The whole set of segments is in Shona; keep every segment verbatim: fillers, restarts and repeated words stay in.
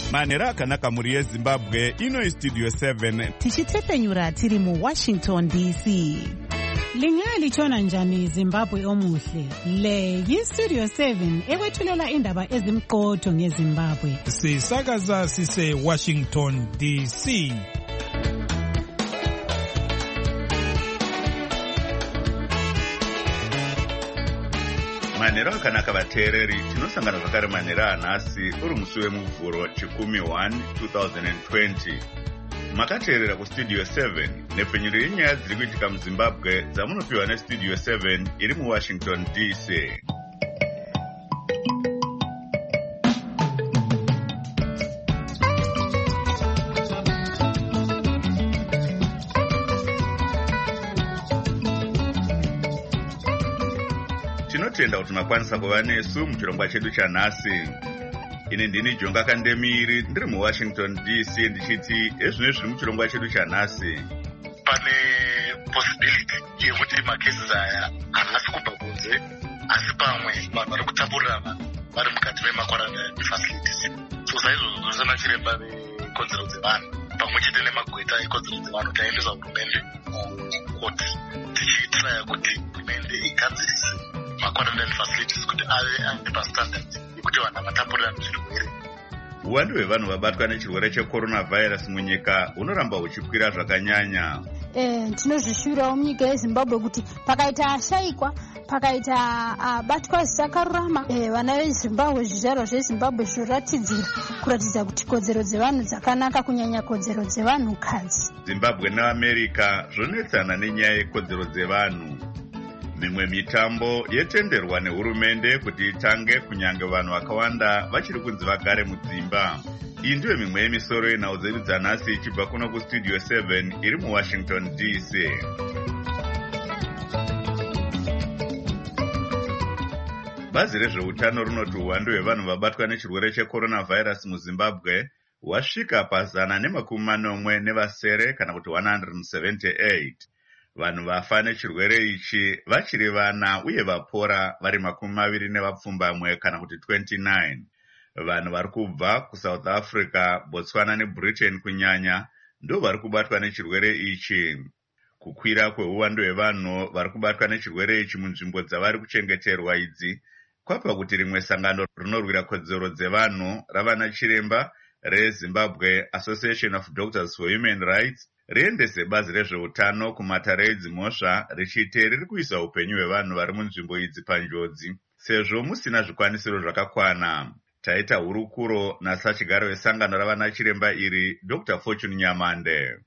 manhero akanaka muri yezimbabwe. Ino Studio seven tichitsepenyura tiri mu Washington D C. Lingalitshona njani Zimbabwe omuhle? Le yi-Studio seven ekwethulela indaba ezimqotho ngeZimbabwe. Sisakaza sise Washington D C. manhero akanaka vateereri, tinosangana zvakare manhero anhasi uri musi wemuvhuro chikumi one twenty twenty. Makateerera kustudio seven nepfenyuro yenyaya dziri kuitika muZimbabwe dzamunopiwa nestudio seven iri muWashington D C. Tinotenda kuti makwanisa kuva nesu muchirongwa chedu chanhasi. Ine ndini Jonga Kandemiri ndiri muWashington D C ndichiti ezvino zviri muchirongwa chedu chanhasi. Pane possibility yekuti macases aya haasi kubva kunze, asi pamwe vanhu vari kutapurirana vari mukati memaquarantine facilities. So saizvozvo zvose nachiremba vekodzero dzevanhu pamwe chete nemagweta ekodzero dzevanhu taendesa hurumende mukoti tichiitira kuti hurumende igadzirise maquarantine facilities kuti ave ane pastandard yekuti vanhu havatapurirana zvirwere. Uwandu hwevanhu vabatwa nechirwere checoronavirus munyika hunoramba huchikwira zvakanyanya. Eh, tinozvishuvirawo munyika yeZimbabwe kuti pakaita ashayikwa, pakaita abatwa zvisakarurama, eh, vana veZimbabwe, zvizvarwa zveZimbabwe zvoratidzira kuratidza kuti kodzero dzevanhu dzakanaka, kunyanya kodzero dzevanhukadzi. Zimbabwe neAmerica zvonetsana nenyaya yekodzero dzevanhu. Mimwe mitambo yetenderwa nehurumende kuti itange kunyange vanhu vakawanda vachiri kunzi vagare mudzimba. Iyi ndiyo mimwe yemisoro yenhau dzedu dzanhasi ichibva kuno kustudio seven iri muWashington D C. Bazi rezveutano runoti uwandu hwevanhu vabatwa nechirwere checoronavirus muZimbabwe hwasvika pazana nemakumi manomwe nevasere kana kuti one hundred seventy-eight. Vanhu vafa nechirwere ichi vachiri vana uye vapora vari makumi maviri nevapfumbamwe kana kuti twenty-nine. Vanhu vari kubva kuSouth Africa, Botswana neBritain kunyanya ndo vari kubatwa nechirwere ichi. Kukwira kweuwandu hwevanhu vari kubatwa nechirwere ichi munzvimbo dzavari kuchengeterwa idzi kwapa kuti rimwe sangano rinorwira kodzero dzevanhu ravana chiremba reZimbabwe Association of Doctors for Human Rights riendese bazi rezveutano kumatare edzimhosva richiti riri kuisa upenyu hwevanhu vari munzvimbo idzi panjodzi sezvo musina zvikwanisiro zvakakwana. Taita hurukuro nasachigaro wesangano ravana chiremba iri Doctor Fortune Nyamande.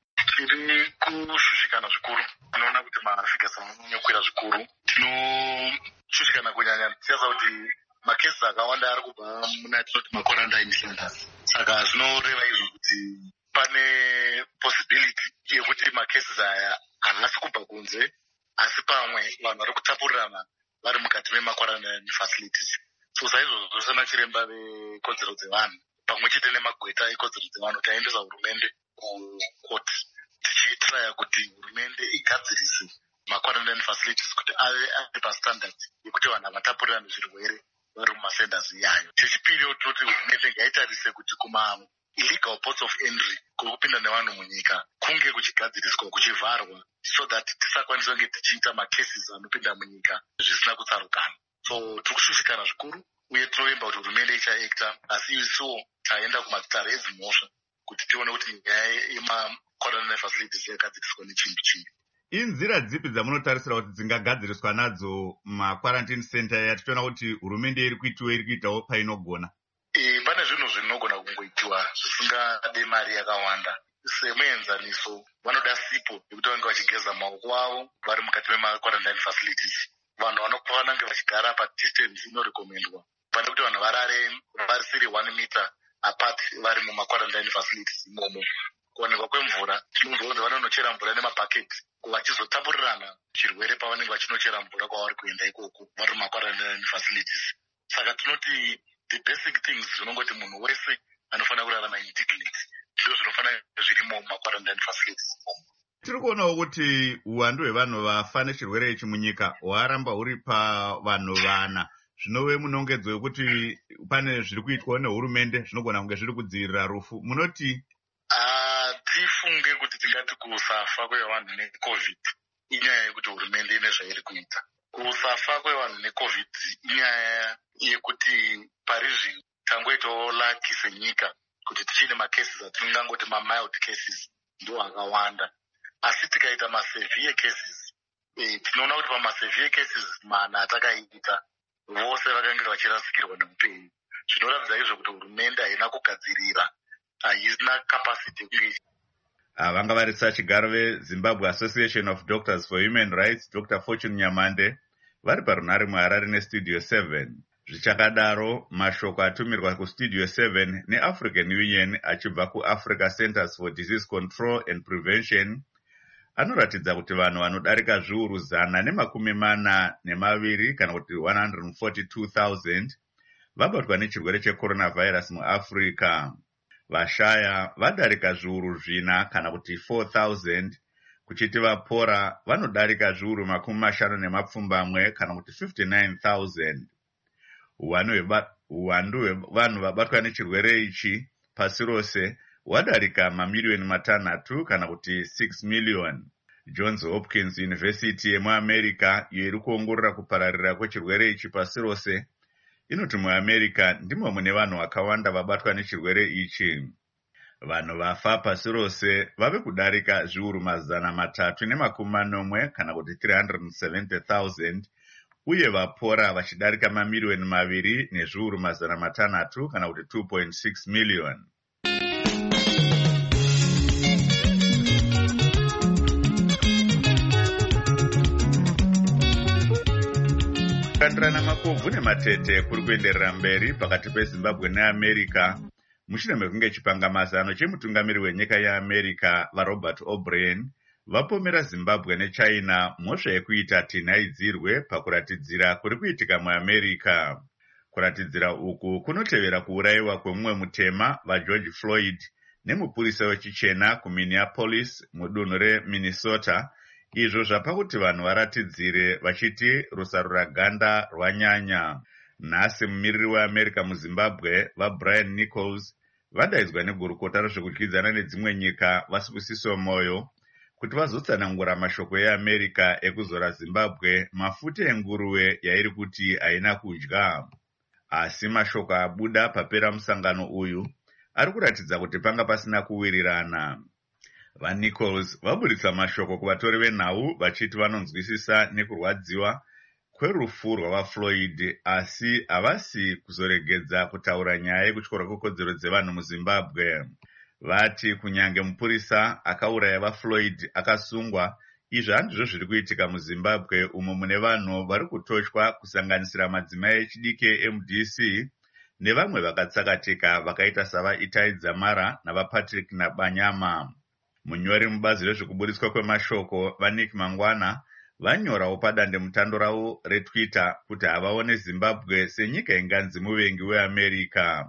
Tiri kushushikana zvikuru, tinoona kuti mafikasa anonyokwira zvikuru. Tinoshushikana kunyanya tichaza kuti makesi akawanda ari kubva muna tinoti maquarantine centers. Saka zvinoreva izvo kuti pane possibility yekuti macases aya haasi kubva kunze, asi pamwe vanhu vari kutapurirana vari mukati memaquarantine facilities. So saizvozvo zvose nachiremba vekodzero dzevanhu pamwe chete nemagweta ekodzero dzevanhu taendesa hurumende kukoti tichiitira kuti hurumende igadzirise maquarantine facilities kuti ave ane pastandard yekuti vanhu havatapurirana zvirwere vari mumasenders iyayo. Chechipiri toti hurumende ngaitarise kuti kuma illegal ports of entry kuri kupinda nevanhu munyika kunge kuchigadziriswa, kuchivharwa, so that tisakwanisa kunge tichiita macases anopinda munyika zvisina kutsarukana. So tirikushushikana zvikuru uye tinovimba kuti hurumende ichaekta, asi isuwo taenda kumatare edzimhosva kuti tione kuti nyaya yemaquarantine facilities yagadziriswa nechinhu chii. Inzira dzipi dzamunotarisira kuti dzingagadziriswa nadzo maquarantine center yatichiona kuti hurumende iri kuitiwa iri kuitawo painogona? E, pane zvinhu zvinogona kungoitiwa zvisingade mari yakawanda. Semuenzaniso vanoda sipo yekuti vange vachigeza maoko avo vari mukati memaquarantine facilities. Vanhu vanofana kunge vachigara padistance inorekomendwa. Pane kuti vanhu varare vari siri one meter apart vari mumaquarantine facilities imomo. Kuwanikwa kwemvura tinonzwa kuti vanonochera mvura nemabhaketi vachizotapurirana chirwere pavanenge vachinochera mvura kwavari kuenda ikoko vari mumaquarantine facilities. Saka tinoti the basic things zvinongoti munhu wese anofanira kurarama indignity ndizvo zvinofanira zvirimo mumaquarantine facilities. Tiri kuonawo kuti uwandu hwevanhu vafa nechirwere ichi munyika hwaramba huri pavanhu vana. zvinove munongedzo wekuti pane zviri kuitwa nehurumende zvinogona kunge zviri kudzivirira rufu. Munoti tifunge kuti tingati kusafa kwevanhu necovid inyaya yekuti hurumende ine zvairi kuita. Kusafa kwevanhu necovid inyaya yekuti parizvi tangoitawo laki senyika kuti tichine macases atingangoti mamild cases ndo akawanda. Asi tikaita masevere cases e, tinoona kuti pamasevere cases mana atakaita vose vakanga vachirasikirwa neupenyu. Zvinoratidza izvo kuti hurumende haina kugadzirira, haina capacity yekuita. Vanga varisa chigaro veZimbabwe Association of Doctors for Human Rights, Doctor Fortune Nyamande, vari parunhare muHarare neStudio seven. Zvichakadaro, mashoko atumirwa kuStudio seven neAfrican Union achibva kuAfrica Centers for Disease Control and Prevention anoratidza kuti vanhu vanodarika zviuru zana nemakumi mana nemaviri kana kuti one hundred forty-two thousand vabatwa nechirwere checoronavirus muAfrica. Vashaya vadarika zviuru zvina kana kuti four thousand, kuchiti vapora vanodarika zviuru makumi mashanu nemapfumbamwe kana kuti fifty-nine thousand. Uwandu hwevanhu vabatwa nechirwere ichi pasi rose hwadarika mamiliyoni matanhatu kana kuti six million. Johns Hopkins University yemuAmerica iyo iri kuongorora kupararira kwechirwere ichi pasi rose inoti muAmerica ndimo mune vanhu vakawanda vabatwa nechirwere ichi. Vanhu vafa pasi rose vave kudarika zviuru mazana matatu nemakumi manomwe kana kuti three hundred seventy thousand, uye vapora vachidarika mamiliyoni maviri nezviuru mazana matanhatu kana kuti two point six million. Kukandirana makobvu nematete kuri kuenderera mberi pakati peZimbabwe neAmerica mushure mekunge chipangamazano chemutungamiri wenyika yeAmerica vaRobert O'Brien vapomera Zimbabwe neChina mhosva yekuita tinhaidzirwe pakuratidzira kuri kuitika muAmerica. Kuratidzira uku kunotevera kuurayiwa kwemumwe mutema vaGeorge Floyd nemupurisa wechichena kuMinneapolis mudunhu reMinnesota, izvo zvapa kuti vanhu varatidzire vachiti rusarura ganda rwanyanya. Nhasi mumiriri weAmerica muZimbabwe vaBrian Nichols vadaidzwa negurukota rezvekudyidzana nedzimwe nyika vasibusiso moyo kuti vazotsanangura mashoko eAmerica ekuzora Zimbabwe mafuta enguruve yairi kuti haina kudya. Asi mashoko abuda papera musangano uyu ari kuratidza kuti panga pasina kuwirirana. VaNichols vaburitsa mashoko kuvatori venhau vachiti vanonzwisisa nekurwadziwa kwerufu rwavaFloyd, asi havasi kuzoregedza kutaura nyaya yekutyorwa kwekodzero dzevanhu muZimbabwe. Vati kunyange mupurisa akauraya vaFloyd akasungwa, izvo handizvo zviri kuitika muZimbabwe umo mune vanhu vari kutoshwa kusanganisira madzimai echidiki M D C nevamwe vakatsakatika vakaita savaItai Dzamara navaPatrick Nabanyama. Munyori mubazi rezvekuburitswa kwemashoko vaNick Mangwana vanyorawo padandemutando ravo reTwitter kuti havaone Zimbabwe senyika inganzi muvengi weAmerica.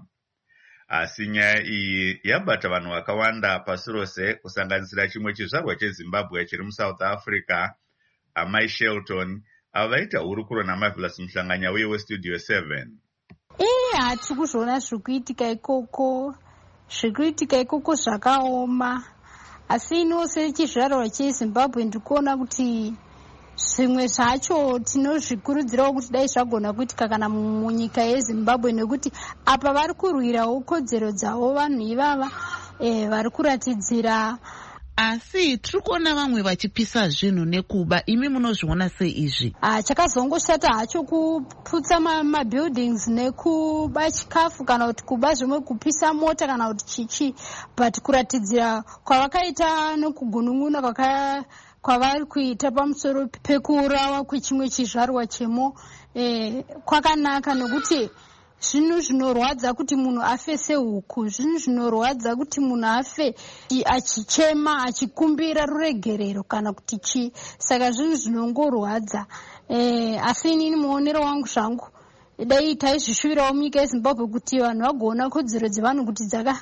Asi nyaya iyi yabata vanhu vakawanda pasi rose kusanganisira chimwe chizvarwa cheZimbabwe chiri muSouth Africa, Amai Shelton, ava vaita hurukuro naMarvelous Muhlanganya uye weStudio seven. Iye hatiri kuzviona zviri kuitika ikoko, zviri kuitika ikoko zvakaoma. Asi ino sechizvarwa cheZimbabwe ndikuona kuti zvimwe zvacho tinozvikurudzirawo kuti dai zvagona kuitika kana munyika yeZimbabwe, nekuti apa vari kurwirawo kodzero dzavo vanhu ivava e, vari kuratidzira. Asi tiri kuona vamwe vachipisa zvinhu nekuba, imi munozviona sei izvi? Ah, chakazongoshata hacho kuputsa mabuildings nekuba chikafu kana kuti kuba zvimwe kupisa mota kana kuti chichi, but kuratidzira kwavakaita nokugunun'una kwaka kwavari kuita pamusoro pekurawa kwechimwe chizvarwa chemo eh, kwakanaka, nekuti zvinhu zvinorwadza kuti munhu afe sehuku, zvinhu zvinorwadza kuti munhu afe achichema achikumbira ruregerero kana kuti chi, saka zvinhu zvinongorwadza. Eh, asi inini muonero wangu zvangu dai taizvishuvirawo munyika yeZimbabwe kuti vanhu vagoona kodzero dzevanhu kuti dzaka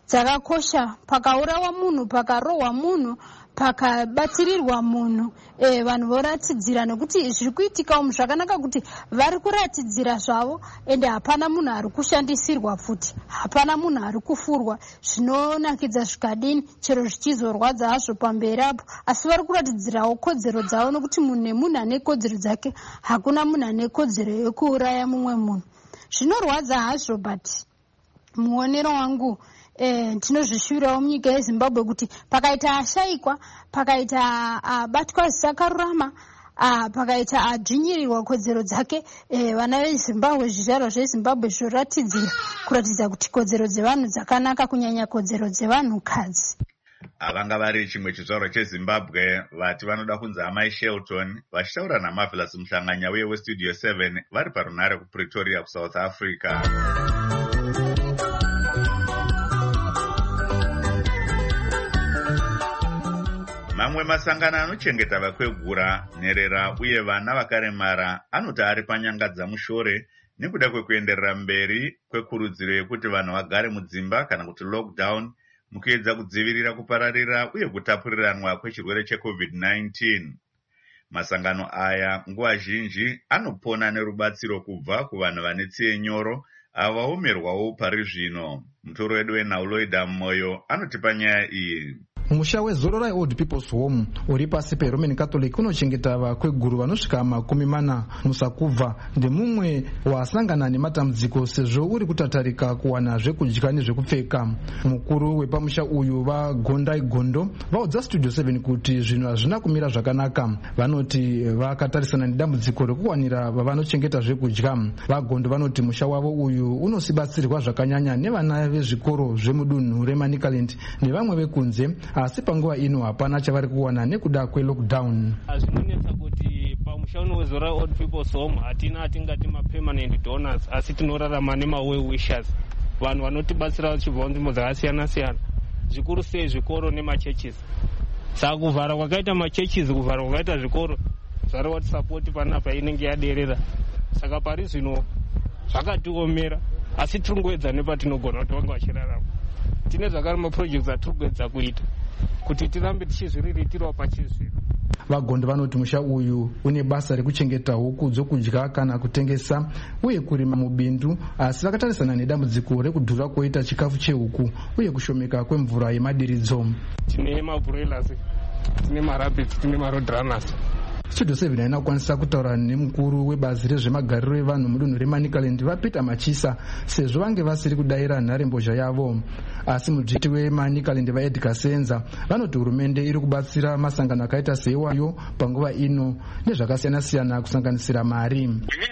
dzakakosha. Pakaurawa munhu, pakarohwa munhu, pakabatsirirwa munhu, e, vanhu voratidzira, nekuti zviri kuitika umu zvakanaka kuti vari kuratidzira zvavo ende hapana munhu ari kushandisirwa futi, hapana munhu ari kufurwa. Zvinonakidza zvikadini chero zvichizorwadza hazvo pamberi apo, asi vari kuratidzirawo kodzero dzavo, nokuti munhu nemunhu ane kodzero dzake, hakuna munhu ane kodzero yekuuraya mumwe munhu. Zvinorwadza hazvo, but muonero wangu Eh, tinozvishuvirawo munyika yeZimbabwe kuti pakaita ashayikwa, pakaita abatwa zvisakarurama, pakaita adzvinyirirwa kodzero dzake, eh, vana veZimbabwe, zvizvarwa zveZimbabwe zvoratidzira kuratidza kuti kodzero dzevanhu dzakanaka, kunyanya kodzero dzevanhukadzi. Avanga vari chimwe chizvarwa cheZimbabwe vati vanoda kunzi Amai Shelton vachitaura naMarvelous Muhlanganya uye weStudio seven vari parunare kuPretoria kuSouth Africa. Mamwe masangano anochengeta vakwegura, nherera uye vana vakaremara anoti ari panyangadza mushore nekuda kwekuenderera mberi kwekurudziro yekuti vanhu vagare mudzimba kana kuti lockdown mukuedza kudzivirira kupararira uye kutapuriranwa kwechirwere checovid nineteen. Masangano aya nguva zhinji anopona nerubatsiro kubva kuvanhu vane tsiye nyoro avo vaomerwawo pari zvino. Mutoro wedu weNauloida Moyo anotipa nyaya iyi. Musha weZororai Old People's Home uri pasi peRoman Catholic unochengeta vakweguru vanosvika makumi mana. Musakubva ndemumwe wasangana nematambudziko sezvo uri kutatarika kuwana zvekudya nezvekupfeka. Mukuru wepamusha uyu vaGondai Gondo vaudza Studio seven kuti zvinhu hazvina kumira zvakanaka. Vanoti vakatarisana nedambudziko rekuwanira vavanochengeta zvekudya. VaGondo vanoti musha wavo uyu unosibatsirwa zvakanyanya nevana vezvikoro zvemudunhu reManicaland nevamwe vekunze, asi panguva ino hapana chavari kuwana nekuda kwelockdown. Zvinonetsa kuti pamushano weZororai Old People's Home hatina atingati mapermanent donors, asi tinorarama nemaway wishers, vanhu vanotibatsira vachibva nzvimbo dzakasiyana siyana, zvikuru sei zvikoro nemachurches. Saka kuvhara kwakaita machurches, kuvhara kwakaita zvikoro zvari watisapoti panapa inenge yaderera. Saka pari zvino zvakatiomera, asi tiri kuedza nepatinogona kuti vange vachirarama. Tine zvakare maprojects atiri kuedza kuita kuti tirambe tichizviriritirawo pachizvino. VaGondo vanoti musha uyu une basa rekuchengeta huku dzokudya kana kutengesa uye kurima mubindu, asi vakatarisana nedambudziko rekudhura kuita chikafu chehuku uye kushomeka kwemvura yemadiridzo. Tine mabroilers, tine marabbits, tine maroadrunners. Studio seven haina kukwanisa kutaura nemukuru webazi rezvemagariro evanhu mudunhu reManicaland vaPeter Machisa sezvo vange vasiri kudayira nharembozha yavo. Asi mudzviti weManicaland vaEdgar Senza vanoti hurumende iri kubatsira masangano akaita seiwayo panguva ino nezvakasiyana siyana kusanganisira mari.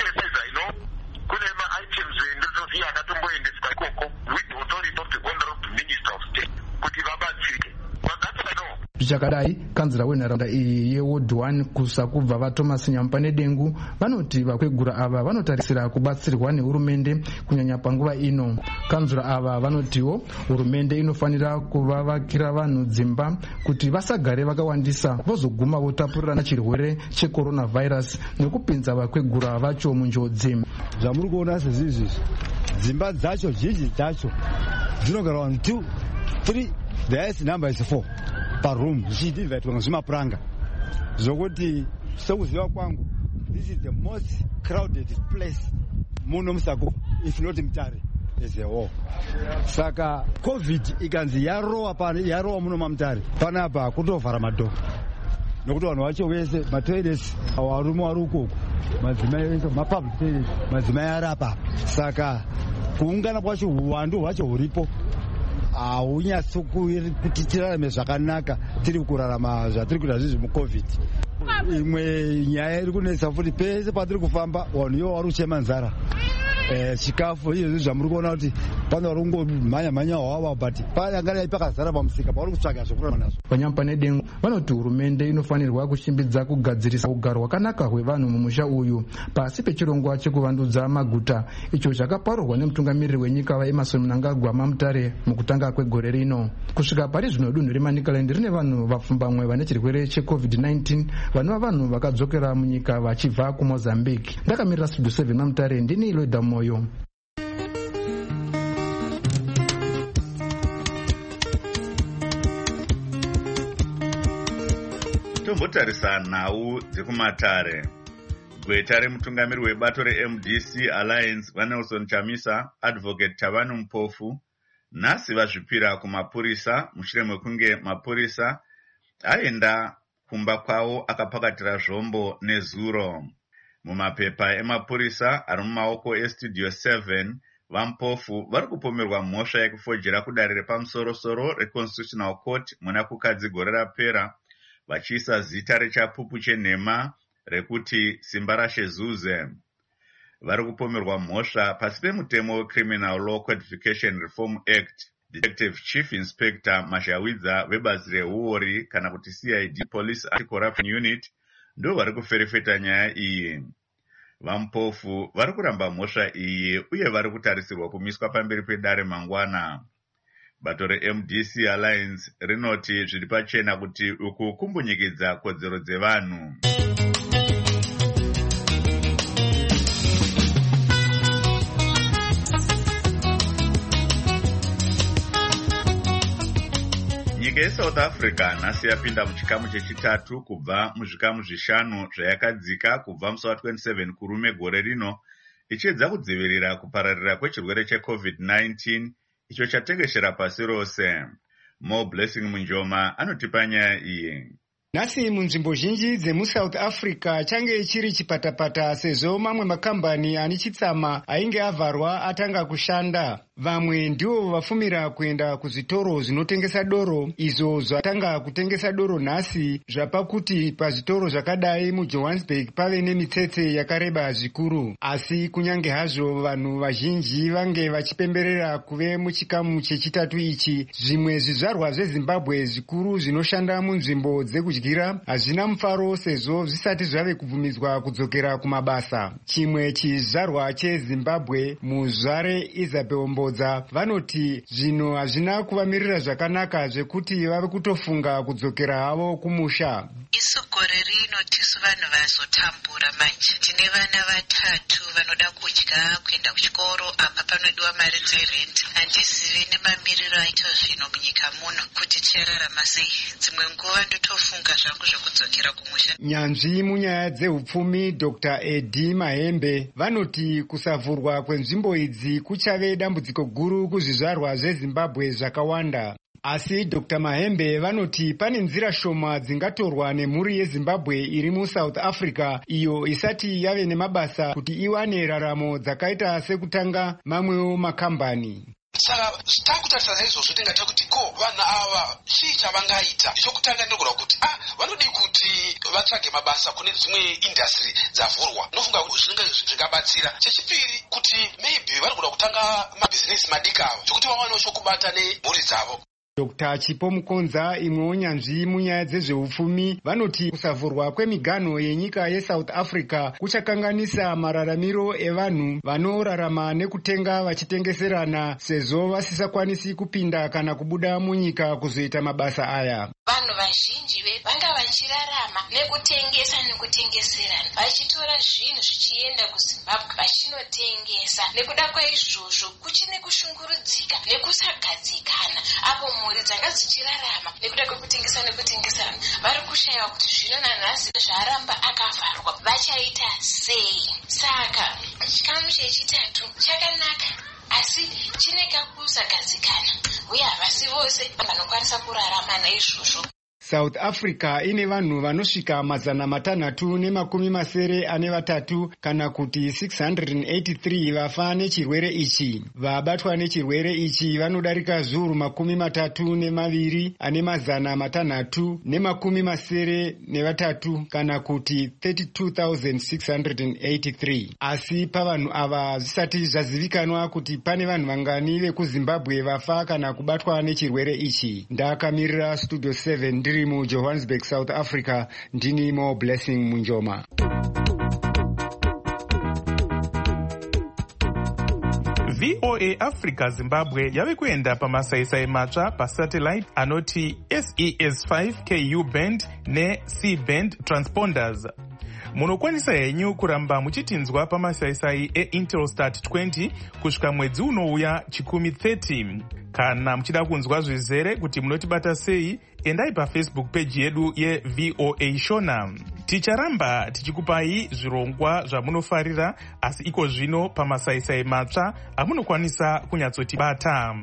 Zvichakadai, kanzira wenharaunda iyi yeWard one kusakubva vaThomas Nyampane Dengu vanoti vakwegura ava vanotarisira kubatsirwa nehurumende kunyanya panguva ino. Kanzira ava vanotiwo hurumende inofanira kuvavakira vanhu dzimba kuti vasagare vakawandisa vozoguma votapurirana chirwere checoronavirus nekupinza vakwegura vacho munjodzi. Zvamuri kuona sezvizvi dzimba dzacho zhinji dzacho dzinogara vanhu two three, the highest number is four per room, zvichidivhaitwa ngezvimapuranga zvokuti sekuziva kwangu this is the most crowded place muno Musakuva, if not Mutare as a whole. Saka covid ikanzi yarowa pana yarowa muno maMutare panapa kutovhara madhoo nokuti vanhu vacho vese matoilets varume vari ukoko, madzimai vese mapublic toilets madzimai ari apa. Saka kuungana kwacho uwandu hwacho huripo haunyatsi kuti tirarame zvakanaka tiri kurarama zvatiri kuita zvizvi mucovid. Imwe nyaya iri kunetsa futi pese patiri kufamba vanhu ivo vari kuchema nzara. Chikafu izvozvi zvamuri kuona kuti pane vari kungomhanya mhanya hwava but panyangadai pakazara pamusika pavari kutsvaga zvokurarama nazvo. Vanyampane Dengu vanoti hurumende inofanirwa kushimbidza kugadzirisa ugaro hwakanaka hwevanhu mumusha uyu pasi pechirongwa chekuvandudza maguta, icho chakaparurwa nemutungamiriri wenyika vaEmmerson Mnangagwa maMutare mukutanga kwegore rino. Kusvika pari zvino dunhu reManicaland rine vanhu vapfumbamwe vane chirwere checovid nineteen vanova vanhu vakadzokera munyika vachibva kuMozambique. Ndakamirira Studio seven maMutare, ndini Loida Moyo. tombotarisa nhau dzekumatare. Gweta remutungamiri webato re-M D C Alliance vaNelson Chamisa, Advocate Chavanu Mpofu, nhasi vazvipira kumapurisa mushure mekunge mapurisa aenda kumba kwavo akapakatira zvombo nezuro. Mumapepa emapurisa ari mumaoko estudio seven, vaMpofu vari kupomerwa mhosva yekufojera kudare repamusoro-soro reConstitutional Court muna kukadzi gore rapera, vachiisa zita rechapupu chenhema rekuti Simba raShezuze. Vari kupomerwa mhosva pasi pemutemo weCriminal Law Codification Reform Act. Detective Chief Inspector Mashawidza vebazi rehuori kana kuti C I D Police Anti-Corruption Unit ndo vari kuferefeta nyaya iyi. vaMpofu vari kuramba mhosva iyi uye vari kutarisirwa kumiswa pamberi pedare mangwana. Bato re-M D C Alliance rinoti zviri pachena kuti uku kumbunyikidza kodzero dzevanhu. Nyika yeSouth Africa nhasi yapinda muchikamu chechitatu kubva muzvikamu zvishanu zvayakadzika kubva musi wa27 kurume gore rino, ichiedza kudzivirira kupararira kwechirwere cheCovid nineteen icho chatekeshera pasi rose. Mo Blessing Munjoma anotipa nyaya iyi. Nhasi munzvimbo zhinji dzemuSouth Africa change chiri chipatapata sezvo mamwe makambani ane chitsama ainge avharwa atanga kushanda. Vamwe ndivo vafumira kuenda kuzvitoro zvinotengesa doro izvo zvatanga kutengesa doro nhasi, zvapa kuti pazvitoro zvakadai muJohannesburg pave nemitsetse yakareba zvikuru. Asi kunyange hazvo vanhu vazhinji vange vachipemberera kuve muchikamu chechitatu ichi, zvimwe zvizvarwa zveZimbabwe zvikuru zvinoshanda munzvimbo dzekudyira hazvina mufaro sezvo zvisati zvave kubvumidzwa kudzokera kumabasa. Chimwe chizvarwa cheZimbabwe, muzvare Isabel Mbodza, vanoti zvino hazvina kuvamirira zvakanaka zvekuti vave kutofunga kudzokera havo kumusha. Isu gore rino tisu vanhu vazotambura manje. Tine vana vatatu vanoda kudya, kuenda kuchikoro, apa panodiwa mari dzerenti. Handizivi nemamiriro aita zvino munyika muno kuti tichararama sei. Dzimwe nguva ndotofunga zvangu zvokudzokera kumusha. Nyanzvi munyaya dzehupfumi Doctor Eddie Mahembe vanoti kusavhurwa kwenzvimbo idzi kuchave dambudziko guru kuzvizvarwa zveZimbabwe zvakawanda. Asi Doctor Mahembe vanoti pane nzira shoma dzingatorwa nemhuri yeZimbabwe iri muSouth Africa iyo isati yave nemabasa kuti iwane raramo dzakaita sekutanga mamwewo makambani. Saka takutarisana izvozvo tingati kuti ko vanhu ava chii chavangaita. Chokutanga ndogona kuti ah vanodi kuti vatsvage mabasa kune dzimwe industry dzavhurwa. Nofunga zvinenge zvingabatsira. Chechipiri kuti maybe vanogona kutanga mabhizinesi madiki avo zvokuti vawanewo chokubata nemhuri dzavo. Doctor Chipo Mukonza, imwewo nyanzvi munyaya dzezveupfumi, vanoti kusavhurwa kwemiganho yenyika yeSouth Africa kuchakanganisa mararamiro evanhu vanorarama nekutenga vachitengeserana sezvo vasisakwanisi kupinda kana kubuda munyika kuzoita mabasa aya. Vanhu vazhinji vanga vachirarama nekutengesa nekutengeserana, vachitora zvinhu zvichienda kuZimbabwe vachinotengesa. Nekuda kwaizvozvo kuchine kushungurudzika nekusagadzikana apo mhuri dzanga dzichirarama nekuda kwekutengesa nekutengeserana vari kushayiwa kuti zvino nanhasi zvaramba akavharwa vachaita sei. Saka chikamu chechitatu chakanaka asi chine kakusagadzikana uye havasi vose vanokwanisa kurarama naizvozvo. South Africa ine vanhu vanosvika mazana matanhatu nemakumi masere ane vatatu kana kuti six hundred eighty-three vafa nechirwere ichi. Vabatwa nechirwere ichi vanodarika zviuru makumi matatu nemaviri ane mazana matanhatu nemakumi masere nevatatu kana kuti thirty-two thousand six hundred eighty-three. Asi pavanhu ava zvisati zvazivikanwa kuti pane vanhu vangani vekuZimbabwe vafa kana kubatwa nechirwere ichi. Ndakamirira Studio seven ndiri muJohannesburg, South Africa, ndini Mo Blessing Munjoma. V O A Africa Zimbabwe yave kuenda pamasaisai matsva pasatellite anoti S E S five Ku band ne C band transponders. munokwanisa henyu kuramba muchitinzwa pamasaisai eIntelstat twenty kusvika mwedzi unouya chikumi thirty. Kana muchida kunzwa zvizere kuti munotibata sei, endai pafacebook page yedu yeV O A Shona. Ticharamba tichikupai zvirongwa zvamunofarira, asi iko zvino pamasaisai matsva amunokwanisa kunyatsotibata.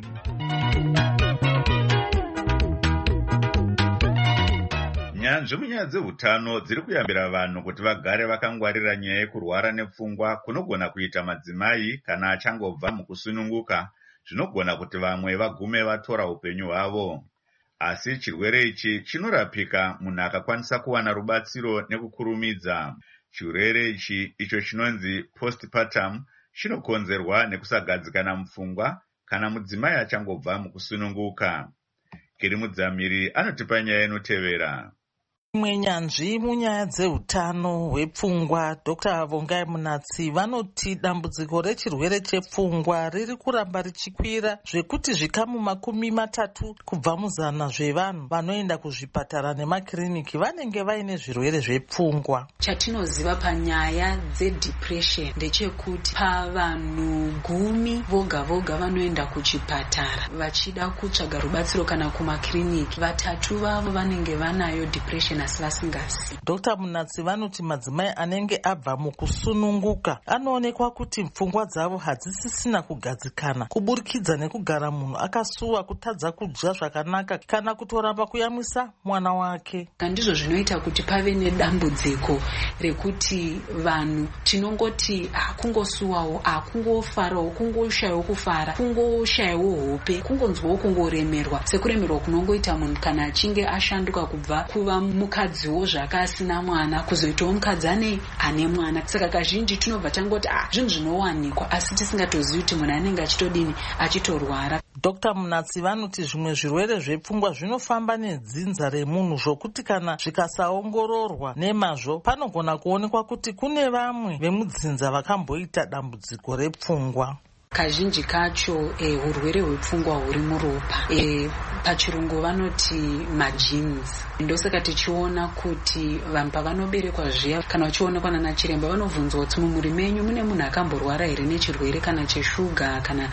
Nyanzvi munyaya dzeutano dziri kuyambira vanhu kuti vagare vakangwarira nyaya yekurwara nepfungwa kunogona kuita madzimai kana achangobva mukusununguka, zvinogona kuti vamwe vagume vatora upenyu hwavo. Asi chirwere ichi chinorapika munhu akakwanisa kuwana rubatsiro nekukurumidza. Chirwere ichi icho chinonzi postpartum chinokonzerwa nekusagadzikana mupfungwa kana mudzimai achangobva mukusununguka. Kiri Mudzamiri anotipa nyaya inotevera. Imwe nyanzvi munyaya dzeutano hwepfungwa Doctor Vongai Munatsi vanoti dambudziko rechirwere chepfungwa riri kuramba richikwira zvekuti zvikamu makumi matatu kubva muzana zvevanhu vanoenda kuzvipatara nemakiriniki vanenge vaine zvirwere zvepfungwa. Chatinoziva panyaya dzedepression ndechekuti pavanhu gumi voga voga vanoenda kuchipatara vachida kutsvaga rubatsiro kana kumakiriniki, vatatu vavo vanenge vanayo depression asi vasingazi. Doctor Munatsi vanoti madzimai anenge abva mukusununguka anoonekwa kuti pfungwa dzavo hadzisisina kugadzikana kuburikidza nekugara munhu akasuwa, kutadza kudya zvakanaka kana kutoramba kuyamwisa mwana wake. Ndizvo zvinoita kuti pave nedambudziko rekuti vanhu tinongoti akungosuwawo, akungofarawo, kungoshayawo kufara, kungoshayawo hope, kungonzwawo kungoremerwa, sekuremerwa kunongoita munhu kana achinge ashanduka kubva kuva mukadziwo zvakasina mwana kuzoitawo mukadzi ane ane mwana. Saka kazhinji tinobva tangoti ah zvinhu zvinowanikwa asi tisingatozivi kuti munhu anenge achitodini achitorwara. Doctor Munatsi vanoti zvimwe zvirwere zvepfungwa zvinofamba nedzinza remunhu zvokuti kana zvikasaongororwa nemazvo panogona kuonekwa kuti kune vamwe vemudzinza vakamboita dambudziko repfungwa. Kazhinji kacho eh, urwere hwepfungwa huri muropa, eh, pachirungu vanoti magenes. Ndosaka tichiona kuti vanhu pavanoberekwa zviya kana vachionekwa nana chiremba vanovhunzwa kuti mumuri menyu mune munhu akamborwara here nechirwere kana cheshuga kana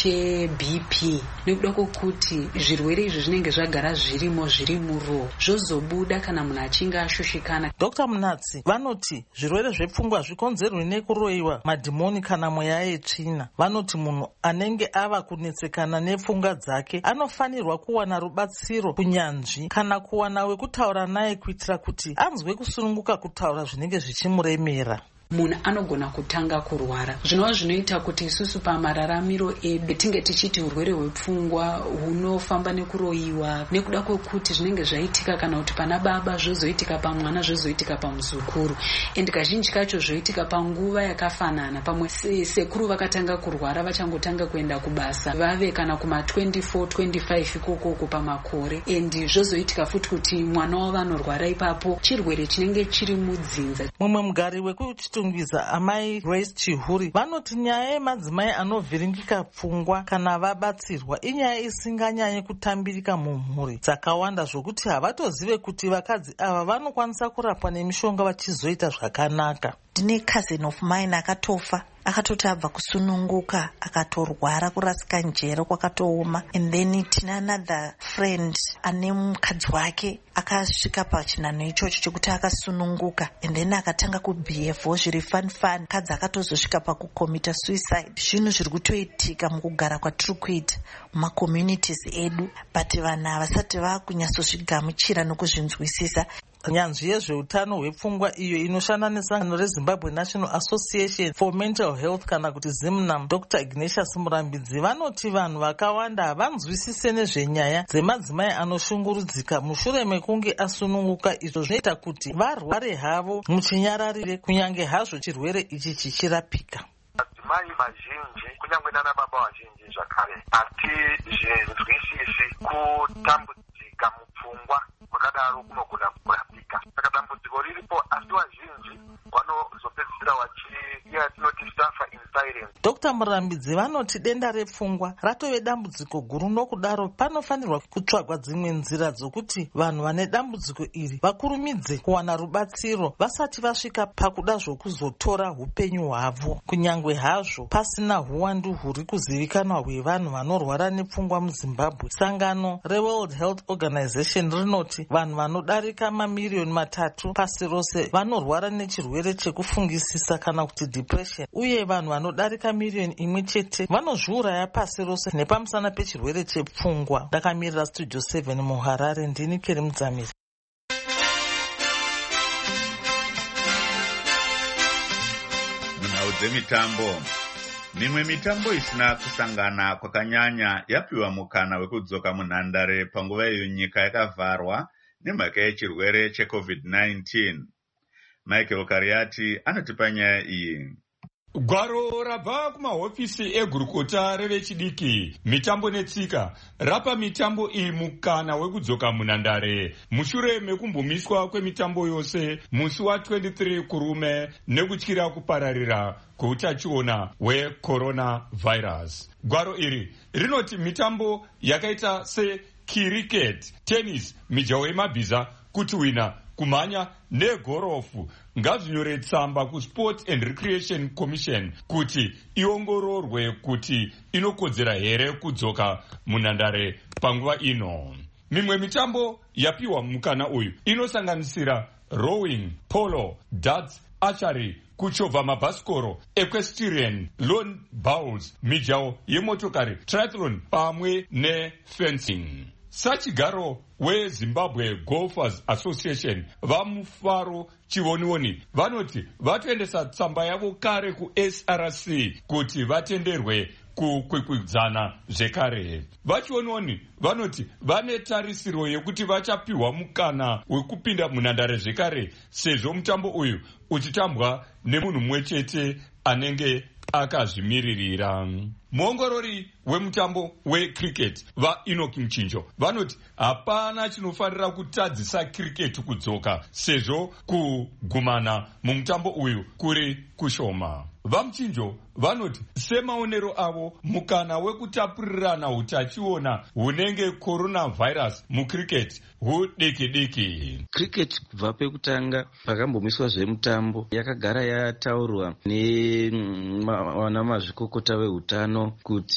cheB P, nekuda kwokuti zvirwere izvi zvinenge zvagara zvirimo zviri muropa zvozobuda kana munhu achinge ashushikana. Doctor Munatsi vanoti zvirwere zvepfungwa zvikonzerwe nekuroyiwa madhimoni kana mweya yetsvina. Vanoti munhu anenge ava kunetsekana nepfungwa dzake anofanirwa kuwana rubatsiro kunyanzvi kana kuwana wekutaura naye kuitira kuti anzwe kusununguka kutaura zvinenge zvichimuremera. Munhu anogona kutanga kurwara, zvinova zvinoita kuti isusu pamararamiro edu tinge tichiti urwere hwepfungwa hunofamba nekuroyiwa nekuda kwekuti zvinenge zvaitika kana kuti pana baba zvozoitika pamwana zvozoitika pamuzukuru, endi kazhinji kacho zvoitika panguva yakafanana. Pamwe sekuru vakatanga kurwara vachangotanga kuenda kubasa vave kana kuma twenty-four twenty-five ikokoko pamakore, endi zvozoitika futi kuti mwana wavo anorwara ipapo chirwere chinenge chiri mudzinza. Mumwe mugari wekuti tungwiza amai Grace Chihuri vanoti nyaya yemadzimai anovhiringika pfungwa kana vabatsirwa inyaya isinganyanyi kutambirika mumhuri dzakawanda zvokuti havatozive kuti vakadzi ava vanokwanisa kurapwa nemishonga vachizoita zvakanaka. Ndine cousin of mine akatofa akatoti abva kusununguka akatorwara kurasika njere kwakatooma, and then tina another friend ane mukadzi wake akasvika pachinano ichocho chekuti akasununguka and then akatanga kubhievo zviri fun fun, mukadzi akatozosvika pakukomita suicide. Zvinhu zviri kutoitika mukugara kwatiri kuita mumakommunities edu, but vanhu havasati vakunyatsozvigamuchira nokuzvinzwisisa. Nyanzvi yezveutano hwepfungwa iyo inoshanda nesangano reZimbabwe National Association for Mental Health kana kuti ZIMNAM, Doctor Ignatius Murambidzi vanoti vanhu vakawanda havanzwisise nezvenyaya dzemadzimai anoshungurudzika mushure mekunge asununguka. Izvo zvinoita kuti varware havo muchinyararire kunyange hazvo chirwere ichi chichirapika. Madzimai mazhinji kunyange nana baba vazhinji zvakare hatizvinzwisisi kutambudzika mupfungwa kwakadaro kunogona kurapika. Saka dambudziko riripo asi vazhinji vanozopedzisira vachiri yatinoti suffer in silence. Dr Murambidzi vanoti denda repfungwa ratove dambudziko guru, nokudaro panofanirwa kutsvagwa dzimwe nzira dzokuti vanhu vane dambudziko iri vakurumidze kuwana rubatsiro vasati vasvika pakuda zvokuzotora upenyu hwavo. Kunyangwe hazvo pasina huwandu huri kuzivikanwa hwevanhu vanorwara nepfungwa muZimbabwe, sangano reWorld Health Organization rinoti vanhu vanodarika mamiriyoni matatu pasi rose vanorwara nechirwere chekufungisisa kana kuti depression, uye vanhu vanodarika miriyoni imwe chete vanozviuraya pasi rose nepamusana pechirwere chepfungwa. Ndakamirira Studio seven muHarare, ndini Keri Mudzamiri. Munhau dzemitambo. Mimwe mitambo isina kusangana kwakanyanya yapiwa mukana wekudzoka munhandare panguva iyo nyika yakavharwa nemhaka yechirwere checovid nineteen. Michael Kariati anotipa nyaya iyi. Gwaro rabva kumahofisi egurukota revechidiki mitambo netsika rapa mitambo iyi mukana wekudzoka munhandare mushure mekumbomiswa kwemitambo yose musi wa-twenty-three kurume nekutyira kupararira kweutachiona hwecoronavirus. Gwaro iri rinoti mitambo yakaita sekiriketi, tennis, mijaho yemabhiza, kutuhwina, kumhanya negorofu ngazvinyore tsamba kuSport and Recreation Commission kuti iongororwe kuti inokodzera here kudzoka munhandare panguva ino. Mimwe mitambo yapiwa mukana uyu inosanganisira rowing, polo, darts, archery, kuchovha mabhasikoro, equestrian, lawn bowls, mijaho yemotokari, triathlon pamwe nefencing. Sachigaro weZimbabwe Golfers Association vamufaro chivonioni vanoti vatoendesa tsamba yavo kare kuS R C kuti vatenderwe kukwikwidzana zvekare. Vachiononi vanoti vane tarisiro yekuti vachapiwa mukana wekupinda munhandare zvekare sezvo mutambo uyu uchitambwa nemunhu mumwe chete anenge akazvimiririra. Muongorori wemutambo wecricket vaEnoch Mchinjo vanoti hapana chinofanira kutadzisa cricket kudzoka sezvo kugumana mumutambo uyu kuri kushoma. VaMchinjo vanoti semaonero avo mukana wekutapurirana utachiona hunenge coronavirus mucricket hudiki diki. Cricket kubva pekutanga pakambomiswa zvemutambo yakagara yataurwa nevana mazvikokota veutano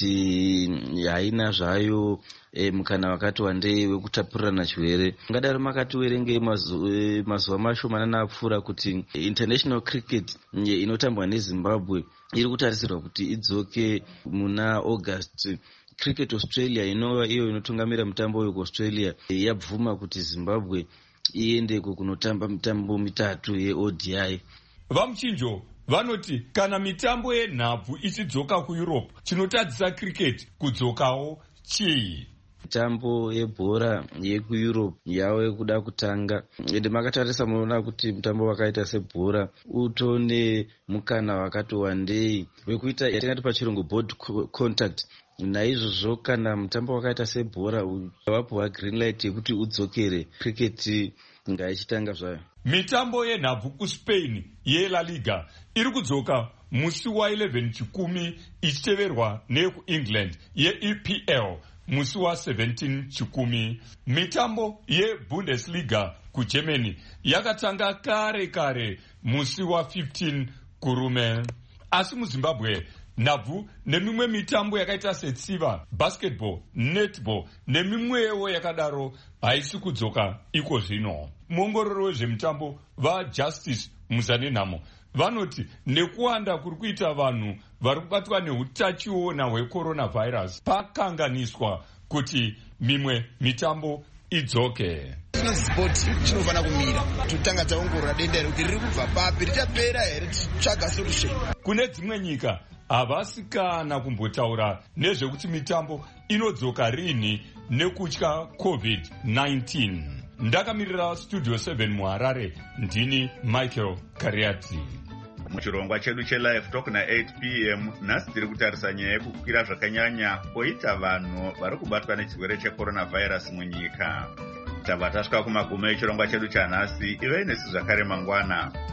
kuti haina zvayo E, mukana wakati wandei wekutapurirana chirwere. Ngadaro makati werenge mazuva mazu mashomanana apfuura kuti international cricket inotambwa neZimbabwe iri kutarisirwa kuti idzoke muna August. Cricket Australia inova iyo inotungamira mutambo uyu kuAustralia yabvuma kuti Zimbabwe iendeko kunotamba mitambo mitatu yeO D I. VaMchinjo vanoti kana mitambo yenhabvu ichidzoka kuEurope chinotadzisa cricket kudzokawo chii? Mitambo yebhora yekuEurope yave kuda kutanga ende makatarisa munoona kuti mutambo wakaita sebhora utone mukana wakati wandei wekuita yatingati pachirungu board contact. Naizvozvo kana mutambo wakaita sebhora wapuwa green light yekuti udzokere, cricket ngaichitanga zvayo. Mitambo yenhabvu kuSpain yeLa Liga iri kudzoka musi wa-eleven chikumi ichiteverwa nekuEngland yeE P L musi wa-seventeen chikumi. Mitambo yeBundesliga kuGermany yakatanga kare kare musi wa-fifteen kurume. Asi muZimbabwe nhabvu nemimwe mitambo yakaita setsiva, basketball, netball nemimwewo yakadaro haisi kudzoka iko zvino. Muongororo wezvemutambo vaJustice Muzanenhamo vanoti nekuwanda kuri kuita vanhu vari kubatwa neutachiona hwecoronavirus pakanganiswa kuti mimwe mitambo idzoke. Sport chinofanira kumira tutanga taongorora denda rekuti riri kubva papi richapera here tichitsvaga solution. Kune dzimwe nyika havasi kana kumbotaura nezvekuti mitambo inodzoka rini nekutya covid nineteen. Ndakamirira Studio seven muHarare, ndini Michael Kariati. Muchirongwa chedu chelive talk na-eight p m nhasi tiri kutarisa nyaya yekukwira zvakanyanya kwoita vanhu vari kubatwa nechirwere checoronavirus munyika. Tabva tasvika kumagumo echirongwa chedu chanhasi. Ivei nesi zvakare mangwana.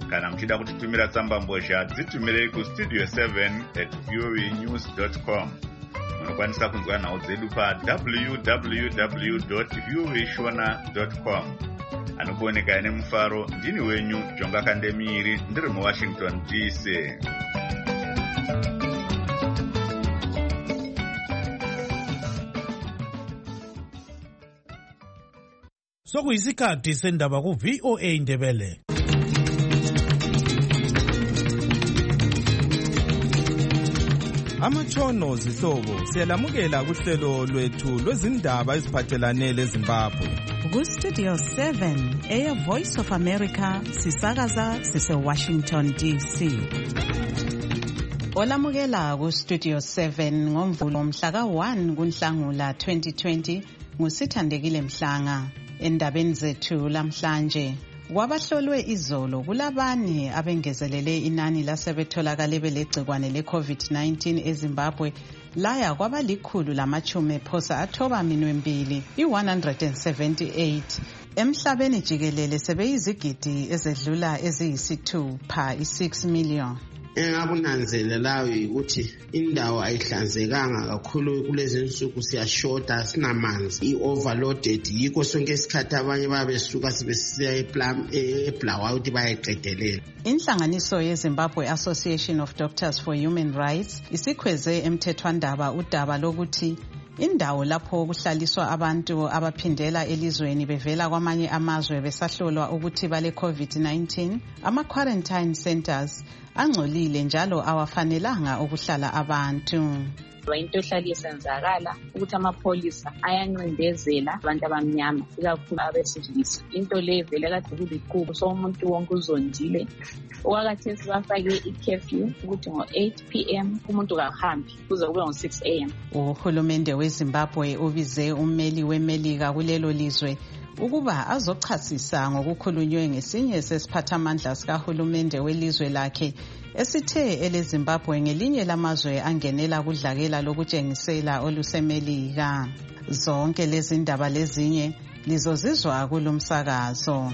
Kana mchida kutitumira tsamba mbozha dzitumire ku studio seven at voanews dot com. Munokwanisa kunzwa nhau dzedu pa w w w dot voashona dot com. Anokuoneka ine mufaro ndini wenyu Jonga Kandemiri ndiri muWashington D C. Sokuyisikhathi sendaba ku V O A Ndebele. Amatshono zihlobo siyalamukela kuhlelo lwethu lwezindaba eziphathelane leZimbabwe. Ku Studio seven, Air Voice of America, sisakaza sise Washington D C. Olamukela ku Studio seven ngomvulo mhla ka one kuNhlangula twenty twenty nguSithandekile Mhlanga. Endabeni zethu lamhlanje, kwabahlolwe izolo kulabane abengezelele inani lasebetholakale belegcikwane le-COVID nineteen eZimbabwe laya kwabalikhulu lamachumi phosa athoba minwe mbili i-one hundred seventy-eight. Emhlabeni jikelele sebeyizigidi ezedlula eziyisithupha i-six million. Engakunanzelelayo ukuthi indawo ayihlanzekanga kakhulu kulezi nsuku, siyashoda sinamanzi, i-overloaded, yikho sonke isikhathi abanye babesuka sebesiya eplum eblawa ukuthi bayeqedelela. Inhlanganiso yeZimbabwe Association of Doctors for Human Rights isikhweze emthethwandaba udaba lokuthi indawo lapho kuhlaliswa abantu abaphindela elizweni bevela kwamanye amazwe besahlolwa ukuthi bale COVID nineteen, ama-quarantine centers angcolile njalo awafanelanga ukuhlala abantu. Into ehlala isenzakala ukuthi amapholisa ayancindezela abantu abamnyama, ikakhulu abesilisa. Into le vele kade kuliqubu, so umuntu wonke uzondile. Okwakhathesi bafake i-curfew ukuthi ngo-eight p m umuntu kahambi kuze kube ngo-six a m Uhulumende weZimbabwe ubize ummeli weMelika kulelo lizwe ukuba azochasisa ngokukhulunywe ngesinye sesiphathamandla sikahulumende welizwe lakhe esithe eleZimbabwe ngelinye lamazwe angenela kudlakela lokutshengisela oluseMelika. Zonke lezi ndaba lezinye lizozizwa kulomsakazo.